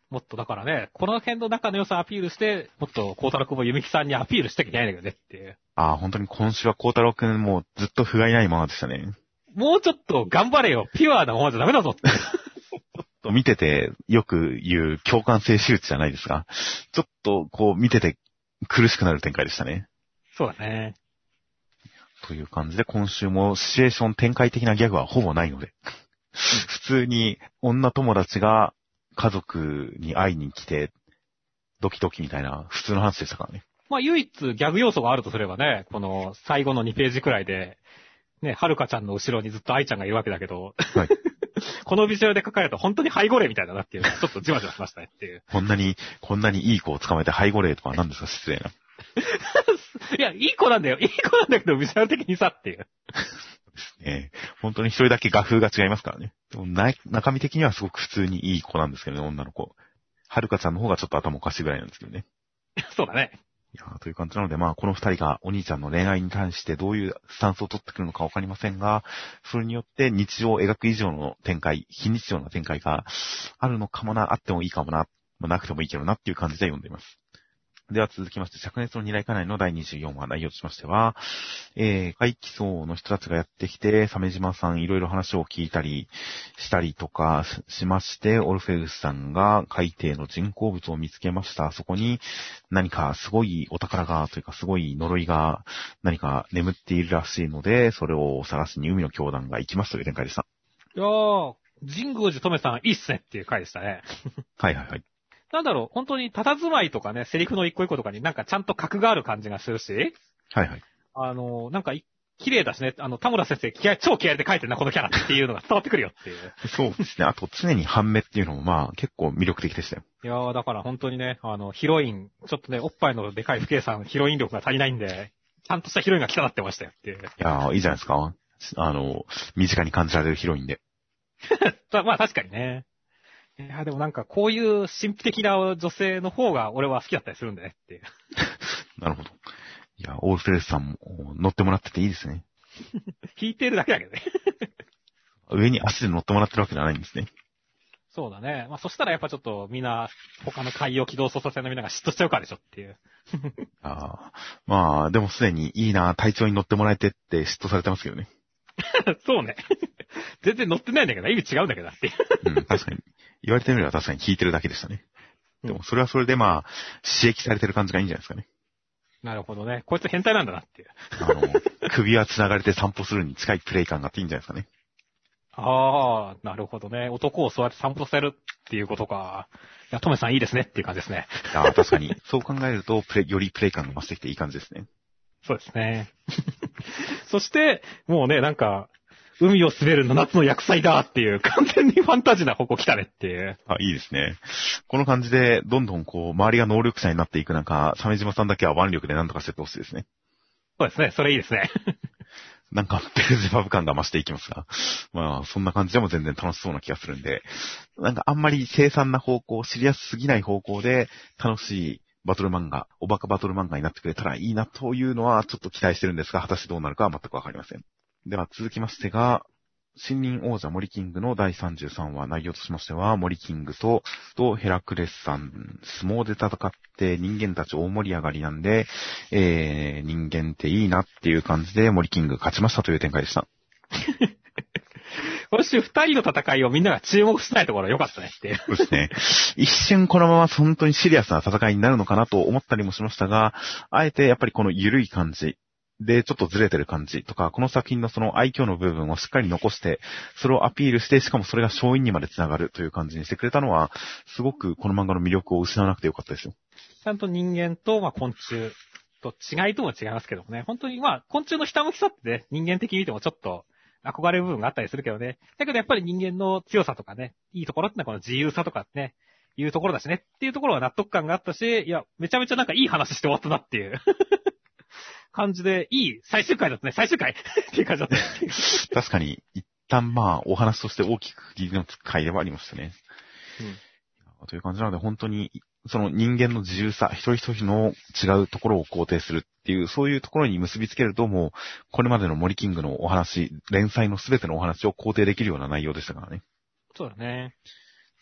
もっとだからね、この辺の仲の良さアピールして、もっと孝太郎くんも弓木さんにアピールしてきゃいけないんだけどねっていう。 ああ、本当に今週は孝太郎くんもうずっと不甲斐ないままでしたね。 もうちょっと頑張れよ。ピュアなままじゃダメだぞって。 見ててよく言う共感性手術じゃないですが、ちょっとこう見てて苦しくなる展開でしたね。 そうだね。 という感じで今週もシチュエーション展開的なギャグはほぼないので、普通に女友達が家族に会いに来てドキドキみたいな普通の話でしたからね。 まあ唯一ギャグ要素があるとすればね、この最後の2ページくらいで、ね、はるかちゃんの後ろにずっと愛ちゃんがいるわけだけど、はい、このビジュアルで書かれると本当に背後霊みたいだなっていうのがちょっとじわじわしましたねっていう。 こんなにいい子を捕まえて背後霊とか何ですか失礼な。 いや、いい子なんだよ。いい子なんだけど、ビジュアル的にさっていう。 ですね。本当に一人だけ画風が違いますからね。でも中身的にはすごく普通にいい子なんですけどね、女の子。はるかちゃんの方がちょっと頭おかしいぐらいなんですけどね。 そうだね。 いやという感じなので、まあ、この二人がお兄ちゃんの恋愛に対してどういうスタンスを取ってくるのかわかりませんが、それによって日常を描く以上の展開、非日常な展開があるのかもな、あってもいいかもな、まあ、なくてもいいけどなっていう感じで読んでいます。では続きまして、灼熱の二来家内の第24話内容としましては、怪奇層の人たちがやってきて、鮫島さんいろいろ話を聞いたりしたりとかしまして、オルフェウスさんが海底の人工物を見つけました。そこに何かすごいお宝がというかすごい呪いが何か眠っているらしいので、それを探しに海の教団が行きますという展開でした。 いやー、神宮寺とめさんいいっすねっていう回でしたね。 はいはいはい。 なんだろう、本当に佇まいとかね、セリフの一個一個とかになんかちゃんと格がある感じがするし。 はいはい。 なんか綺麗だしね、田村先生超気合で書いてるな、このキャラっていうのが伝わってくるよっていう。 そうですね。あと常に半目っていうのもまあ結構魅力的でしたよ。 いやー、だから本当にね、ヒロイン、ちょっとね、おっぱいのでかい不敬さん、ヒロイン力が足りないんで、ちゃんとしたヒロインが来たなってましたよっていう。いやー、いいじゃないですか。身近に感じられるヒロインで。 まあ確かにね。いや、でもなんかこういう神秘的な女性の方が俺は好きだったりするんだねっていう。 なるほど。いや、オールフェルスさんも乗ってもらってていいですね。 引いてるだけだけどね。 上に足で乗ってもらってるわけじゃないんですね。 そうだね。まあそしたらやっぱちょっとみんな、他の海洋機動捜査線のみんなが嫉妬しちゃうからでしょっていう。 まあ、でもすでにいいな、隊長に乗ってもらえてって嫉妬されてますけどね。 そうね。全然乗ってないんだけど、意味違うんだけどっていう。 うん、確かに。言われてみれば確かに聞いてるだけでしたね。でもそれはそれでまあ、刺激されてる感じがいいんじゃないですかね。 なるほどね。こいつ変態なんだなっていう。 首は繋がれて散歩するに近いプレイ感があっていいんじゃないですかね。 ああ、なるほどね。男をそうやって散歩させるっていうことか。いや、トメさんいいですねっていう感じですね。 確かに。そう考えると、よりプレイ感が増してきていい感じですね。 そうですね。そして、もうね、なんか、海を滑る7つの薬剤だっていう、完全にファンタジーな方向来たねっていう。 いいですね。この感じで、どんどん周りが能力者になっていく中、鮫島さんだけは腕力で何とかしてってほしいですね。 そうですね。それいいですね。 なんか、ベルゼバブ感が増していきますが。まあ、そんな感じでも全然楽しそうな気がするんで、なんかあんまり凄惨な方向、シリアスすぎない方向で、楽しいバトル漫画、おバカバトル漫画になってくれたらいいなというのは、ちょっと期待してるんですが、果たしてどうなるかは全くわかりません。では続きましてが、森林王者森キングの第33話内容としましては、森キングとヘラクレスさん、相撲で戦って人間たち大盛り上がりなんで、人間っていいなっていう感じで森キング勝ちましたという展開でした。 今週二人の戦いをみんなが注目したいところ良かったねっていう。 そうですね。一瞬このまま本当にシリアスな戦いになるのかなと思ったりもしましたが、あえてやっぱりこの緩い感じ、で、ちょっとずれてる感じとか、この作品のその愛嬌の部分をしっかり残して、それをアピールして、しかもそれが勝因にまで繋がるという感じにしてくれたのは、すごくこの漫画の魅力を失わなくてよかったですよ。 ちゃんと人間と、昆虫と違いとも違いますけどもね。本当に昆虫のひたむきさってね、人間的に見てもちょっと憧れる部分があったりするけどね。だけどやっぱり人間の強さとかね、いいところってのはこの自由さとかね、いうところだしねっていうところは納得感があったし、いや、めちゃめちゃなんかいい話して終わったなっていう。感じで、いい最終回だったね、最終回っていう感じだった。 確かに、一旦お話として大きく区切りの回ではありましたね。という感じなので、本当に、その人間の自由さ、一人一人の違うところを肯定するっていう、そういうところに結びつけると、もう、これまでの森キングのお話、連載のすべてのお話を肯定できるような内容でしたからね。 そうだね。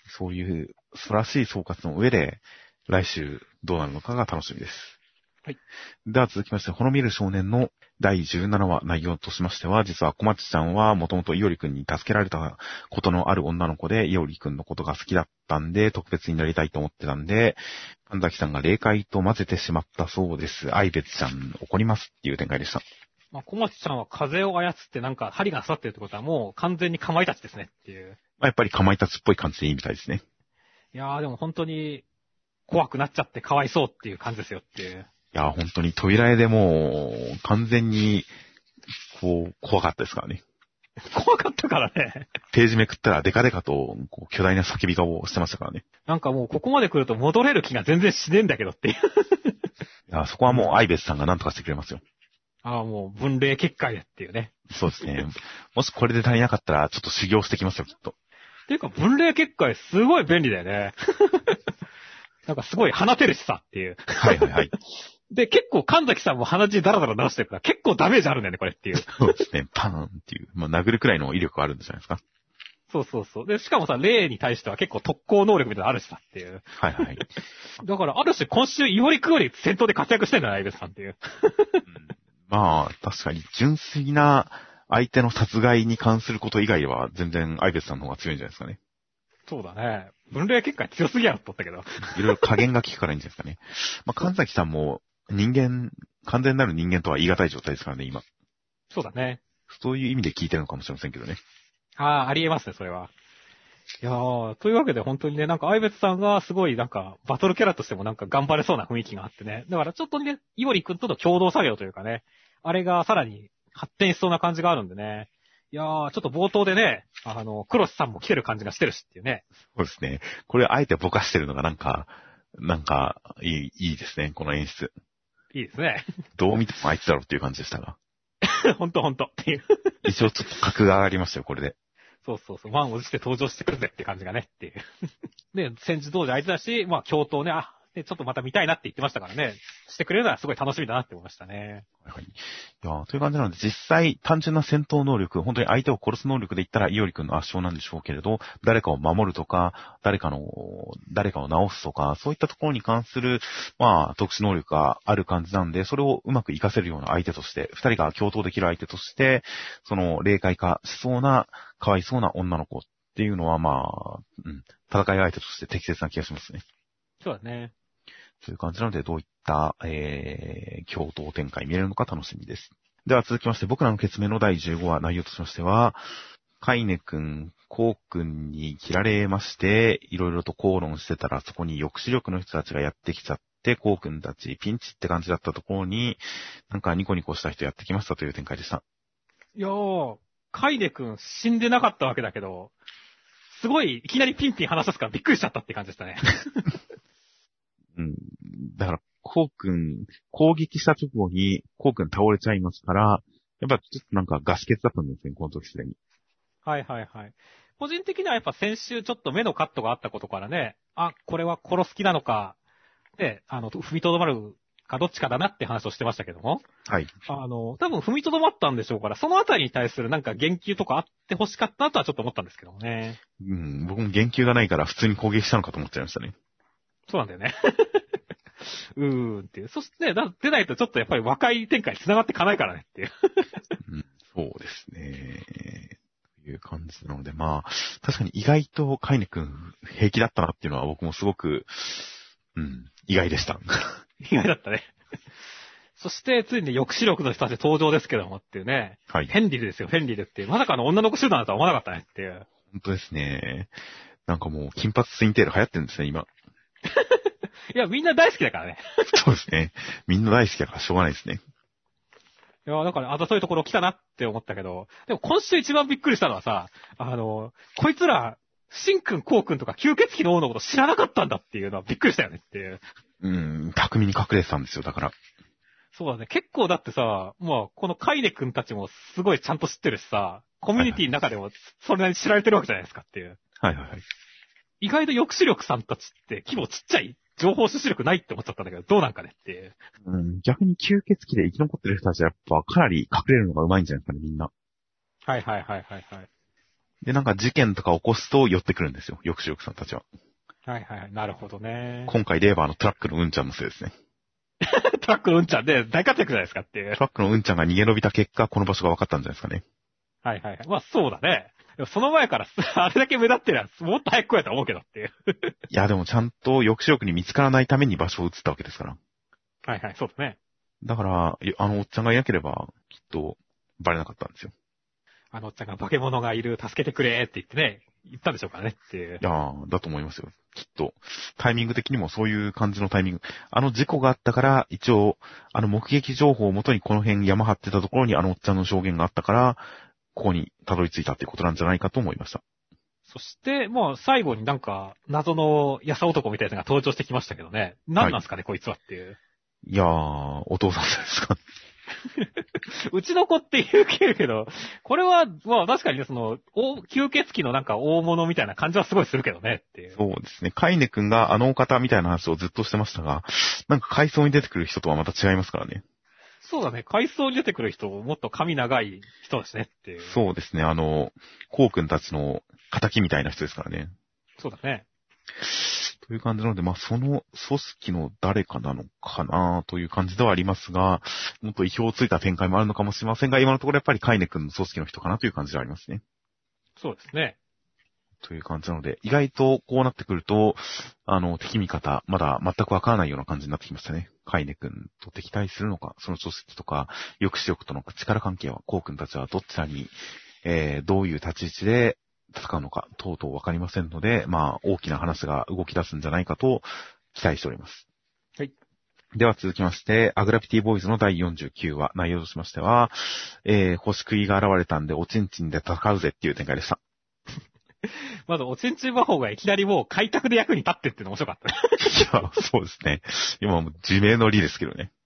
そういう素晴らしい総括の上で、来週どうなるのかが楽しみです。 はい。 では続きまして、ほの見る少年の第17話内容としましては、実は小町ちゃんはもともといおりくんに助けられたことのある女の子で、いおりくんのことが好きだったんで、特別になりたいと思ってたんで、神崎さんが霊界と混ぜてしまったそうです。愛別ちゃん怒りますっていう展開でした。 まあ、小松ちゃんは風を操ってなんか針が刺さってるってことはもう完全にかまいたちですねっていう。 まあ、やっぱりかまいたちっぽい感じでいいみたいですね。 いやーでも本当に怖くなっちゃってかわいそうっていう感じですよっていう。 いや、本当に扉絵でもう、完全に、こう、怖かったですからね。 怖かったからね。 ページめくったらデカデカと、こう、巨大な叫び顔をしてましたからね。 なんかもうここまで来ると戻れる気が全然しねえんだけどっていう。 いや、そこはもう、愛別さんが何とかしてくれますよ。 ああ、もう分霊結界でっていうね。 そうですね。もしこれで足りなかったら、ちょっと修行してきますよ、きっと。 っていうか分霊結界すごい便利だよね。なんかすごい放てるしさっていう。 はいはいはい。 で、結構神崎さんも鼻血ダラダラ出してるから結構ダメージあるんだよね、これっていう。 そうですね。パーンっていう。まあ、殴るくらいの威力があるんじゃないですか。 そうそうそう。で、しかもさ、霊に対しては結構特攻能力みたいなのあるしさっていう。 はいはい。 だから、ある種今週、イオリクより戦闘で活躍してんじゃないですかっていう。 まあ、確かに純粋な相手の殺害に関すること以外は全然愛別さんの方が強いんじゃないですかね。 そうだね。分霊結界強すぎやろって言ったけど。 いろいろ加減が効くからいいんじゃないですかね。まあ、神崎さんも完全なる人間とは言い難い状態ですからね、今。 そうだね。 そういう意味で聞いてるのかもしれませんけどね。 ああ、ありえますね、それは。いやー、というわけで本当にね、なんか、愛別さんがすごいなんか、バトルキャラとしてもなんか頑張れそうな雰囲気があってね。だからちょっとね、イオリ君との共同作業というかね、あれがさらに発展しそうな感じがあるんでね。いやー、ちょっと冒頭でね、クロスさんも来てる感じがしてるしっていうね。 そうですね。これあえてぼかしてるのがいいですね、この演出。 いいですね。 どう見てもあいつだろっていう感じでしたが。 ほんとっていう。 一応ちょっと格が上がりましたよ、これで。 そうそうそう、満を持して登場してくるぜって感じがねっていう。で、戦時当時相手だし、まあ、共闘ね、で、ちょっとまた見たいなって言ってましたからね。してくれるのはすごい楽しみだなって思いましたね。 はい。いや、という感じなので、実際、単純な戦闘能力、本当に相手を殺す能力で言ったら、イオリ君の圧勝なんでしょうけれど、誰かを守るとか、誰かを治すとか、そういったところに関する、まあ、特殊能力がある感じなんで、それをうまく活かせるような相手として、二人が共闘できる相手として、その、霊界化しそうな、かわいそうな女の子っていうのは、まあ、戦い相手として適切な気がしますね。 そうだね。 という感じなので、どういった、共闘展開見れるのか楽しみです。では続きまして、僕らの決明の第15話内容としましては、カイネ君、コウ君に切られまして、いろいろと口論してたら、そこに抑止力の人たちがやってきちゃって、コウ君たちピンチって感じだったところに、なんかニコニコした人やってきましたという展開でした。 いやー、カイネ君死んでなかったわけだけど、すごいいきなりピンピン話すからびっくりしちゃったって感じでしたね。 うん。だから、コウ君、攻撃した直後に、コウ君倒れちゃいますから、やっぱちょっとなんかガス欠だったんですね、この時すでに。 はいはいはい。個人的にはやっぱ先週ちょっと目のカットがあったことからね、これは殺す気なのか、で、踏みとどまるかどっちかだなって話をしてましたけども。 はい。 多分踏みとどまったんでしょうから、そのあたりに対するなんか言及とかあって欲しかったなとはちょっと思ったんですけどもね。 うん、僕も言及がないから普通に攻撃したのかと思っちゃいましたね。 そうなんだよね。っていう。そしてね、出ないとちょっとやっぱり和解展開に繋がっていかないからねっていう。 うん、そうですね。という感じなので、まあ、確かに意外とカイネ君平気だったなっていうのは僕もすごく、意外でした。 意外だったね。そして、ついに抑止力の人たち登場ですけどもっていうね。 はい。 フェンリルですよ、フェンリルっていう。まさかの女の子集団だとは思わなかったねっていう。 本当ですね。なんかもう、金髪ツインテール流行ってるんですね、今。 いや、みんな大好きだからね。 そうですね。みんな大好きだからしょうがないですね。 いや、だから、あざといところ来たなって思ったけど、でも今週一番びっくりしたのはさ、こいつら、シンくん、コウくんとか吸血鬼の王のこと知らなかったんだっていうのはびっくりしたよねっていう。 巧みに隠れてたんですよ、だから。 そうだね。結構だってさ、もう、このカイネくんたちもすごいちゃんと知ってるしさ、コミュニティの中でもそれなりに知られてるわけじゃないですかっていう。 はいはいはい。 意外と抑止力さんたちって規模ちっちゃい情報収集力ないって思っちゃったんだけど、どうなんかねっていう。 逆に吸血鬼で生き残ってる人たちはやっぱかなり隠れるのが上手いんじゃないですかね、みんな。 はいはいはいはいはい。 で、なんか事件とか起こすと寄ってくるんですよ。抑止力さんたちは。 はいはい。なるほどね。 今回で言えばトラックのうんちゃんのせいですね。 トラックのうんちゃんで大活躍じゃないですかっていうト。ラックのうんちゃんが逃げ延びた結果、この場所が分かったんじゃないですかね。 はいはいはい。まあそうだね。でもその前からあれだけ目立ってるやつ、もっと早く来いと思うけどっていう。 いや、でもちゃんと抑止力に見つからないために場所を移ったわけですから。 はいはい、そうだね。 だから、おっちゃんがいなければ、きっと、バレなかったんですよ。 あのおっちゃんが化け物がいる、助けてくれって言ってね、言ったんでしょうからねっていう。 いやー、だと思いますよ。きっと。タイミング的にもそういう感じのタイミング。事故があったから、一応、目撃情報をもとにこの辺山張ってたところにおっちゃんの証言があったから、ここにたどり着いたっていうことなんじゃないかと思いました。 そして、もう最後になんか、謎のやさ男みたいなのが登場してきましたけどね。何なんすかね、こいつはっていう。 いやー、お父さんですか。 うちの子って言うけど、これは、まあ確かにね、吸血鬼のなんか大物みたいな感じはすごいするけどねっていう。 そうですね。カイネ君があのお方みたいな話をずっとしてましたが、なんか回想に出てくる人とはまた違いますからね。 そうだね。階層に出てくる人、もっと髪長い人だしねっていう。 そうですね。コウ君たちの仇みたいな人ですからね。 そうだね。 という感じなので、まあ、その組織の誰かなのかなという感じではありますが、もっと意表をついた展開もあるのかもしれませんが、今のところやっぱりカイネ君の組織の人かなという感じではありますね。 そうですね。 という感じなので、意外とこうなってくると、敵味方、まだ全くわからないような感じになってきましたね。カイネ君と敵対するのか、その組織とか、抑止力との力関係は、コウ君たちはどちらに、どういう立ち位置で戦うのか、とうとうわかりませんので、まあ、大きな話が動き出すんじゃないかと期待しております。 はい。 では続きまして、アグラピティボーイズの第49話、内容としましては、星食いが現れたんで、おちんちんで戦うぜっていう展開でした。 まず、おちんちん魔法がいきなりもう開拓で役に立ってっていうの面白かった。 いや、そうですね。今もう自明の理ですけどね。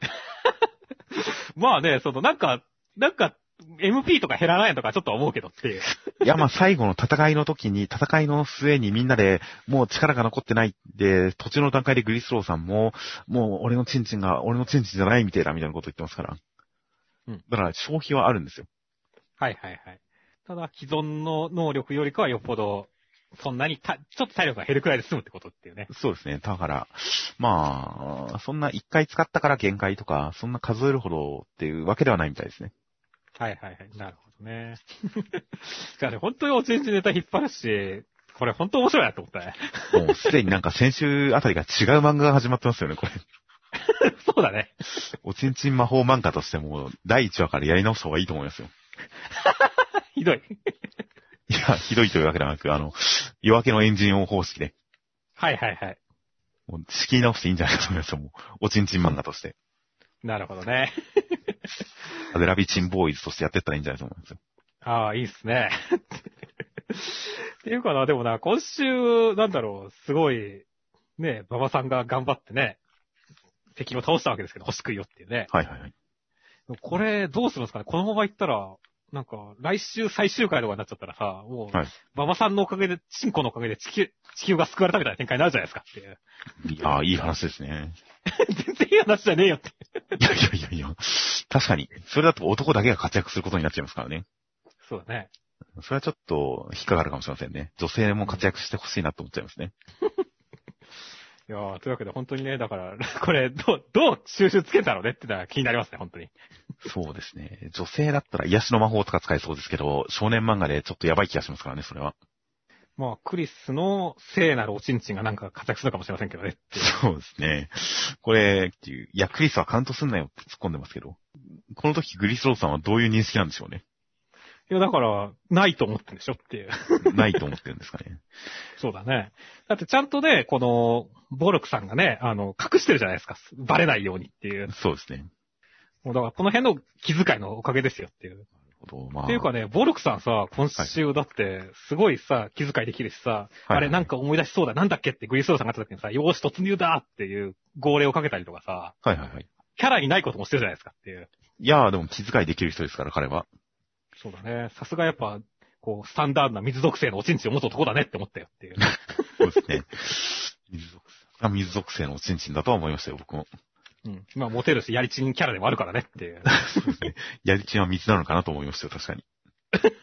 まあね、なんか、MP とか減らないとかちょっと思うけどっていう。 いや、まあ最後の戦いの末にみんなでもう力が残ってないで、途中の段階でグリスローさんも、もう俺のチンチンじゃないみたいなこと言ってますから。 うん。 だから消費はあるんですよ。 はいはいはい。ただ、既存の能力よりかはよっぽど、そんなにちょっと体力が減るくらいで済むってことっていうね。 そうですね。だから、まあ、そんな一回使ったから限界とか、そんな数えるほどっていうわけではないみたいですね。 はいはいはい。なるほどね。じゃあね、本当におちんちんネタ引っ張るし、これ本当面白いなと思ったね。 もうすでになんか先週あたりが違う漫画が始まってますよね、これ。 そうだね。 おちんちん魔法漫画としても、第1話からやり直した方がいいと思いますよ。 ひどい。 いや、ひどいというわけではなく、夜明けのエンジン音方式で、 はいはいはい。 もう仕切り直していいんじゃないかと思いますよ、もう。おちんちん漫画として。 なるほどね。 で、ラビチンボーイズとしてやってったらいいんじゃないかと思いますよ。 ああ、いいっすね。っていうかな、でもな、今週、なんだろう、すごい、ね、馬場さんが頑張ってね、敵を倒したわけですけど、星食いよっていうね。 はいはいはい。 これ、どうするんですかねこのまま行ったら、なんか、来週最終回とかになっちゃったらさ、もう、 はい馬場さんのおかげで、チンコのおかげで地球が救われたみたいな展開になるじゃないですかっていう。 いや、いい話ですね。 全然いい話じゃねえよって。 いやいやいやいや、確かに。それだと男だけが活躍することになっちゃいますからね。 そうだね。 それはちょっと引っかかるかもしれませんね。女性も活躍してほしいなと思っちゃいますね。 いやー、というわけで本当にね、だから、これ、どう収集つけたのねってのは気になりますね、本当に。 そうですね。女性だったら癒しの魔法とか使えそうですけど、少年漫画でちょっとやばい気がしますからね、それは。 まあ、クリスの聖なるおちんちんがなんか活躍するかもしれませんけどね。 そうですね。これ、いや、クリスはカウントすんなよって突っ込んでますけど、この時グリスローさんはどういう認識なんでしょうね。 いや、だから、ないと思ってんでしょっていう。 ないと思ってるんですかね。 そうだね。だってちゃんとね、この、ボルクさんがね、隠してるじゃないですか。バレないようにっていう。 そうですね。 もうだからこの辺の気遣いのおかげですよっていう。 なるほど、まあ。 っていうかね、ボルクさんさ、今週だって、すごいさ、気遣いできるしさ、 はいあれなんか思い出しそうだ、なんだっけってグリスローさんがあった時にさ、よーし突入だっていう号令をかけたりとかさ、 はいはいはい。 キャラにないこともしてるじゃないですかっていう。 いやーでも気遣いできる人ですから、彼は。 そうだね。さすがやっぱ、こう、スタンダードな水属性のおちんちんを持つ男だねって思ったよっていう。 そうですね。水属性のおちんちんだとは思いましたよ、僕も。 うん。まあ、モテるし、やりちんキャラでもあるからねっていう。 やりちんは水なのかなと思いましたよ、確かに。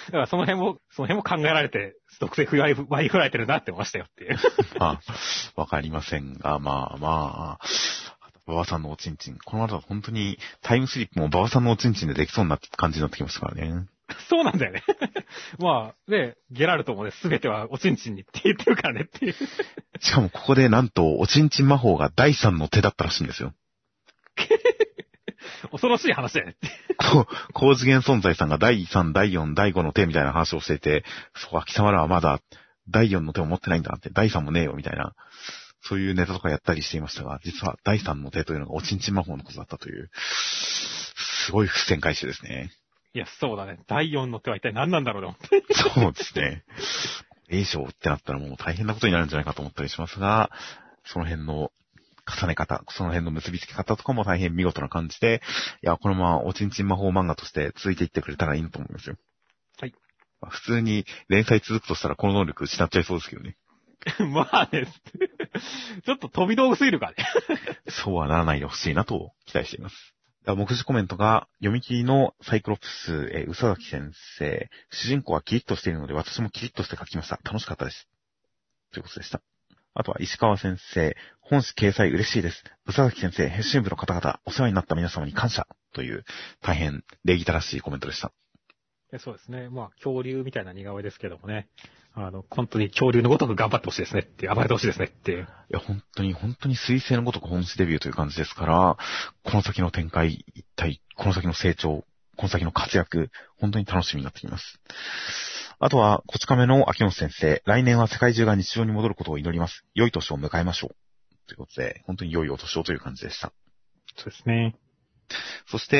だからその辺も考えられて、属性割り振られてるなって思いましたよっていう。 まあ、わかりませんが、まあ、馬場さんのおちんちん。この後は本当にタイムスリップも馬場さんのおちんちんでできそうな感じになってきましたからね。 そうなんだよね。まあ、ね、ゲラルトもね、すべてはおちんちんにって言ってるからねっていう。 しかもここでなんと、おちんちん魔法が第3の手だったらしいんですよ。 恐ろしい話だよねって。 高次元存在さんが第3、第4、第5の手みたいな話をしていて、そう、貴様らはまだ第4の手を持ってないんだって、第3もねえよみたいな、そういうネタとかやったりしていましたが、実は第3の手というのがおちんちん魔法のことだったという、すごい伏線回収ですね。 いや、そうだね。第4の手は一体何なんだろうね。 そうですね。A 賞ってなったらもう大変なことになるんじゃないかと思ったりしますが、その辺の重ね方、その辺の結びつけ方とかも大変見事な感じで、いや、このままおちんちん魔法漫画として続いていってくれたらいいと思いますよ。 はい。 普通に連載続くとしたらこの能力失っちゃいそうですけどね。 まあね。ちょっと飛び道具すぎるからね。 そうはならないでほしいなと期待しています。目次コメントが、読み切りのサイクロプス、宇佐崎先生、主人公はキリッとしているので私もキリッとして書きました。楽しかったです。ということでした。あとは石川先生、本誌掲載嬉しいです。宇佐崎先生、編集部の方々、お世話になった皆様に感謝という大変礼儀正しいコメントでした。 そうですね。まあ、恐竜みたいな似顔絵ですけどもね。本当に恐竜のごとく頑張ってほしいですねっていう、暴れてほしいですねっていう。 いや、本当に彗星のごとく本誌デビューという感じですから、この先の展開、一体、この先の成長、この先の活躍、本当に楽しみになってきます。あとは、こち亀の秋元先生、来年は世界中が日常に戻ることを祈ります。良い年を迎えましょう。ということで、本当に良いお年をという感じでした。 そうですね。 そして、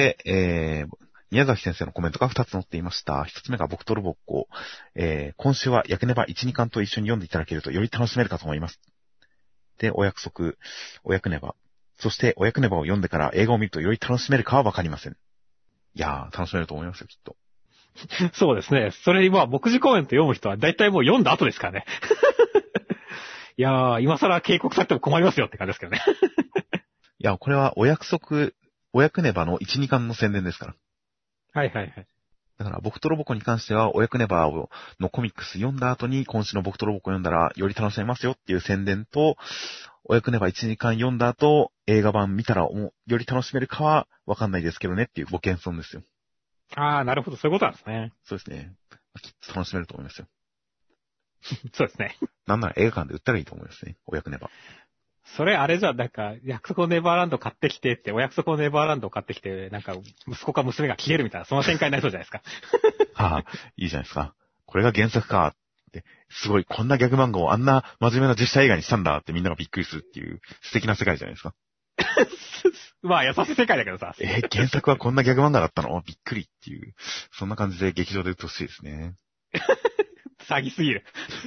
宮崎先生のコメントが2つ載っていました。1つ目が僕とロボッコ。今週は焼けねば 1,2 巻と一緒に読んでいただけるとより楽しめるかと思います。で、お約束、お役ねば。そして、お役ねばを読んでから映画を見るとより楽しめるかはわかりません。いやー、楽しめると思いますよ、きっと。 そうですね。それにまあ、目次コメント読む人は大体もう読んだ後ですからね。いやー、今更警告されても困りますよって感じですけどね。 いや、これはお約束、お役ねばの 1,2 巻の宣伝ですから。 はいはいはい。 だから僕とロボコに関しては、お役ねばのコミックス読んだ後に、今週の僕とロボコ読んだらより楽しめますよっていう宣伝と、お役ねば 1,2 巻読んだ後、映画版見たらより楽しめるかはわかんないですけどねっていうご謙遜ですよ。 ああ、なるほど、そういうことなんですね。 そうですね。きっと楽しめると思いますよ。 そうですね。 なんなら映画館で売ったらいいと思いますね。お役ねば。 それあれじゃ、なんか、約束のネバーランド買ってきてって、お約束のネバーランドを買ってきて、なんか、息子か娘が消えるみたいな、その展開になりそうじゃないですか。 はあ、いいじゃないですか。これが原作かって、すごい、こんなギャグ漫画をあんな真面目な実写映画にしたんだってみんながびっくりするっていう素敵な世界じゃないですか。 まあ、優しい世界だけどさ。 原作はこんなギャグ漫画だったのびっくりっていう、そんな感じで劇場で売ってほしいですね。 詐欺すぎる。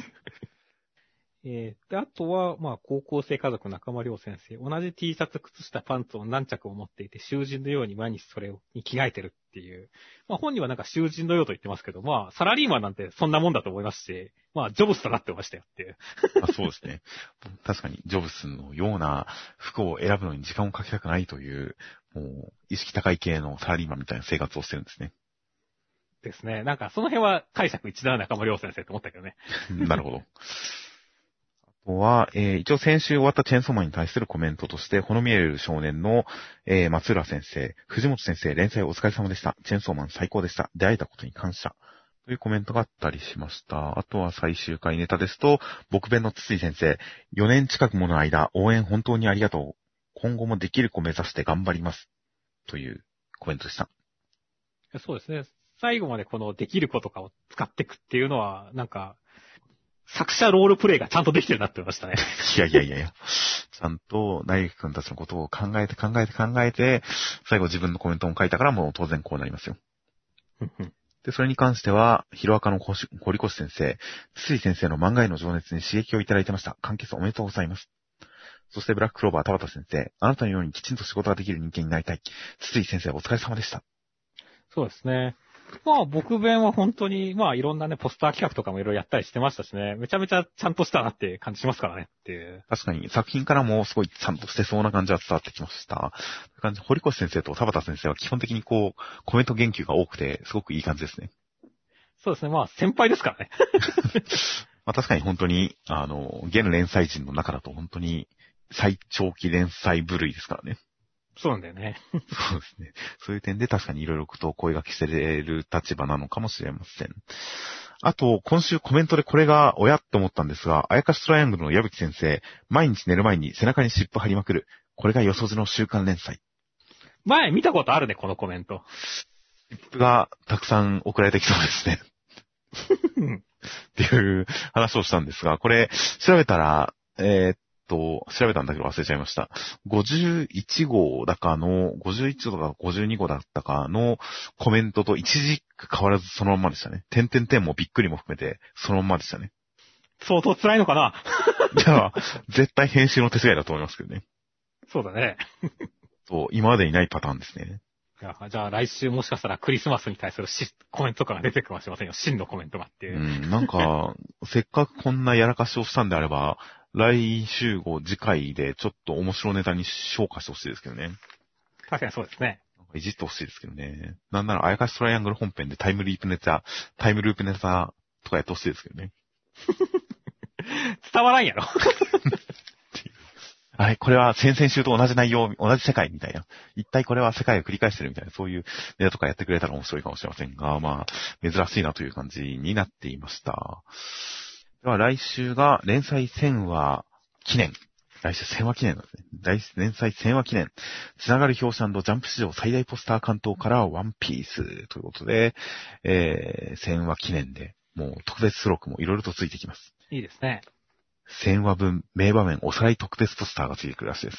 で、あとは、まあ、高校生家族中間良先生。同じ T シャツ、靴下、パンツを何着も持っていて、囚人のように毎日それに着替えてるっていう。まあ、本人はなんか囚人のようと言ってますけど、まあ、サラリーマンなんてそんなもんだと思いますし、まあ、ジョブスとなってましたよっていう。 そうですね。確かに、ジョブスのような服を選ぶのに時間をかけたくないという、もう、意識高い系のサラリーマンみたいな生活をしてるんですね。 ですね。なんか、その辺は解釈一致だな、中間良先生と思ったけどね。 なるほど。あとは、一応先週終わったチェーンソーマンに対するコメントとして、ほの見える少年の、松浦先生、藤本先生、連載お疲れ様でした。チェーンソーマン最高でした。出会えたことに感謝。というコメントがあったりしました。あとは最終回ネタですと、僕弁の筒井先生、4年近くもの間、応援本当にありがとう。今後もできる子目指して頑張ります。というコメントでした。 そうですね。最後までこのできる子とかを使っていくっていうのは、なんか、作者ロールプレイがちゃんとできてるなって思いましたね。 いや。ちゃんと、ナイフ君たちのことを考えて、最後自分のコメントも書いたからもう当然こうなりますよ。で、それに関しては、ヒロアカの堀越先生、筒井先生の漫画への情熱に刺激をいただいてました。完結おめでとうございます。そしてブラッククローバー田畑先生、あなたのようにきちんと仕事ができる人間になりたい。筒井先生お疲れ様でした。 そうですね。まあ僕弁は本当に、まあいろんなね、ポスター企画とかもいろいろやったりしてましたしね、めちゃめちゃちゃんとしたなって感じしますからねっていう。 確かに作品からもすごいちゃんとしてそうな感じは伝わってきました。堀越先生と田畑先生は基本的にこう、コメント言及が多くて、すごくいい感じですね。 そうですね。まあ、先輩ですからね。 まあ確かに本当に、現連載陣の中だと本当に最長期連載部類ですからね。 そうなんだよね。 そうですね。そういう点で確かにいろいろと声掛けしてる立場なのかもしれません。あと、今週コメントでこれが親って思ったんですが、あやかしトライアングルの矢吹先生、毎日寝る前に背中に湿布貼りまくる。これがよそじの週刊連載。 前見たことあるね、このコメント。 湿布がたくさん送られてきそうですね。っていう話をしたんですが、これ、調べたら、調べたんだけど忘れちゃいました。51号だかの、51号だか52号だったかのコメントと一字変わらずそのまんまでしたね。点々点もびっくりも含めてそのまんまでしたね。 相当辛いのかな。 じゃあ、絶対編集の手違いだと思いますけどね。 そうだね。 そう、今までにないパターンですね。 じゃあ来週もしかしたらクリスマスに対するコメントとかが出てくるかもしれませんよ。真のコメントがっていう。 なんか、せっかくこんなやらかしをしたんであれば、来週後次回でちょっと面白ネタに昇華してほしいですけどね。 確かにそうですね。 なんかいじってほしいですけどね。なんならあやかしトライアングル本編でタイムループネタとかやってほしいですけどね。 伝わらんやろ。 はい、これは先々週と同じ内容、同じ世界みたいな。一体これは世界を繰り返してるみたいな、そういうネタとかやってくれたら面白いかもしれませんが、まあ、珍しいなという感じになっていました。では来週が連載1000話記念。来週1000話記念なんですね。連載1000話記念。つながる表紙ジャンプ史上最大ポスター関東からワンピースということで、1000話記念で、もう特別付録もいろいろとついてきます。 いいですね。 1000話分、名場面おさらい特別ポスターがついてくるらしいです。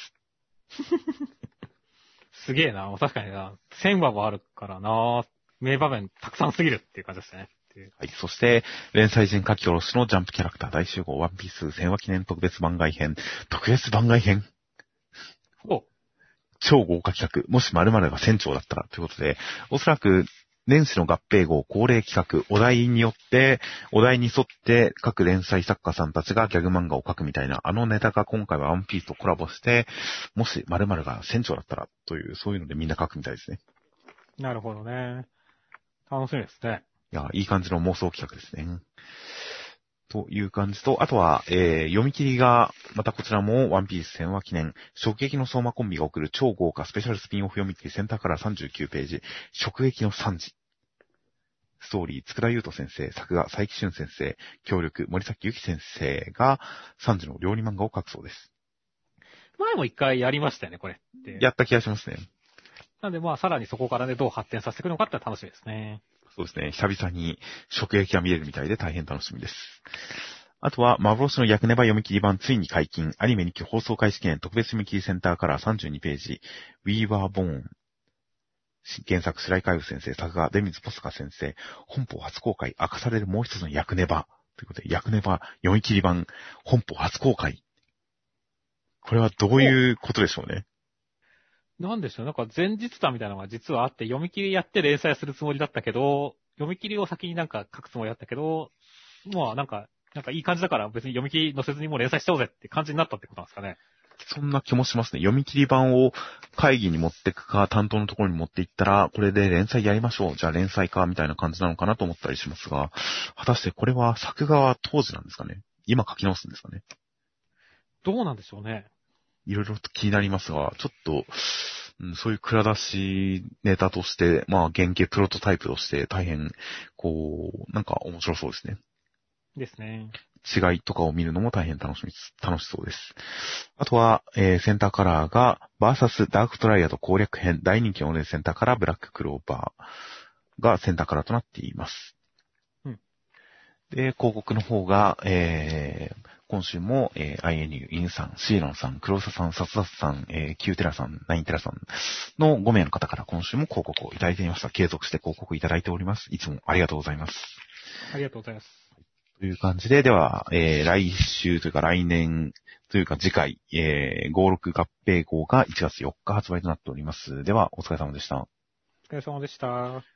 すげえな。確かにな。1000話もあるからな。名場面たくさんすぎるっていう感じですね。 はい。そして、連載陣書き下ろしのジャンプキャラクター大集合ワンピース1000話記念特別番外編。特別番外編お超豪華企画。もし〇〇が船長だったらということで、おそらく、年始の合併号恒例企画、お題に沿って各連載作家さんたちがギャグ漫画を描くみたいな、あのネタが今回はワンピースとコラボして、もし〇〇が船長だったらという、そういうのでみんな描くみたいですね。 なるほどね。楽しみですね。 いや、いい感じの妄想企画ですね。という感じと、あとは、読み切りが、またこちらもワンピース1000話記念、直撃の相馬コンビが送る超豪華スペシャルスピンオフ読み切りセンターから39ページ、直撃の3時。ストーリー、佃優斗先生、作画、佐伯俊先生、協力、森崎ゆき先生が3時の料理漫画を描くそうです。 前も一回やりましたよね、これって。 やった気がしますね。 なんでまあ、さらにそこからね、どう発展させていくのかって楽しみですね。 そうですね。久々に直撃が見れるみたいで大変楽しみです。あとは、幻の逆ネバ読み切り版ついに解禁。アニメ2期放送開始記念特別読み切りセンターから32ページ。We Were Born。原作、白井海部先生、作画、出水ポスカ先生。本邦初公開、明かされるもう一つの逆ネバ。ということで、逆ネバ読み切り版、本邦初公開。これはどういうことでしょうね。 なんでしょう、なんか前日談みたいなのが実はあって、読み切りやって連載するつもりだったけど、読み切りを先になんか書くつもりだったけど、まあなんかいい感じだから別に読み切り載せずにもう連載しちゃおうぜって感じになったってことなんですかね。 そんな気もしますね。読み切り版を会議に持ってくか、担当のところに持っていったら、これで連載やりましょう。じゃあ連載か、みたいな感じなのかなと思ったりしますが、果たしてこれは作画は当時なんですかね。今書き直すんですかね。 どうなんでしょうね。 いろいろと気になりますが、ちょっと、そういう蔵出しネタとして、まあ原型プロトタイプとして大変、なんか面白そうですね。 ですね。 違いとかを見るのも大変楽しそうです。あとは、センターカラーが、バーサスダークトライアド攻略編、大人気のレーセンターカラーブラッククローバーがセンターカラーとなっています。 うん。 で、広告の方が、今週も、INU、インさん、シーロンさん、クローサさん、サツダスさん、キューテラさん、ナインテラさんの5名の方から今週も広告をいただいていました。継続して広告いただいております。いつもありがとうございます。 ありがとうございます。 という感じで、では、来週というか来年というか次回、56合併号が1月4日発売となっております。では、お疲れ様でした。 お疲れ様でした。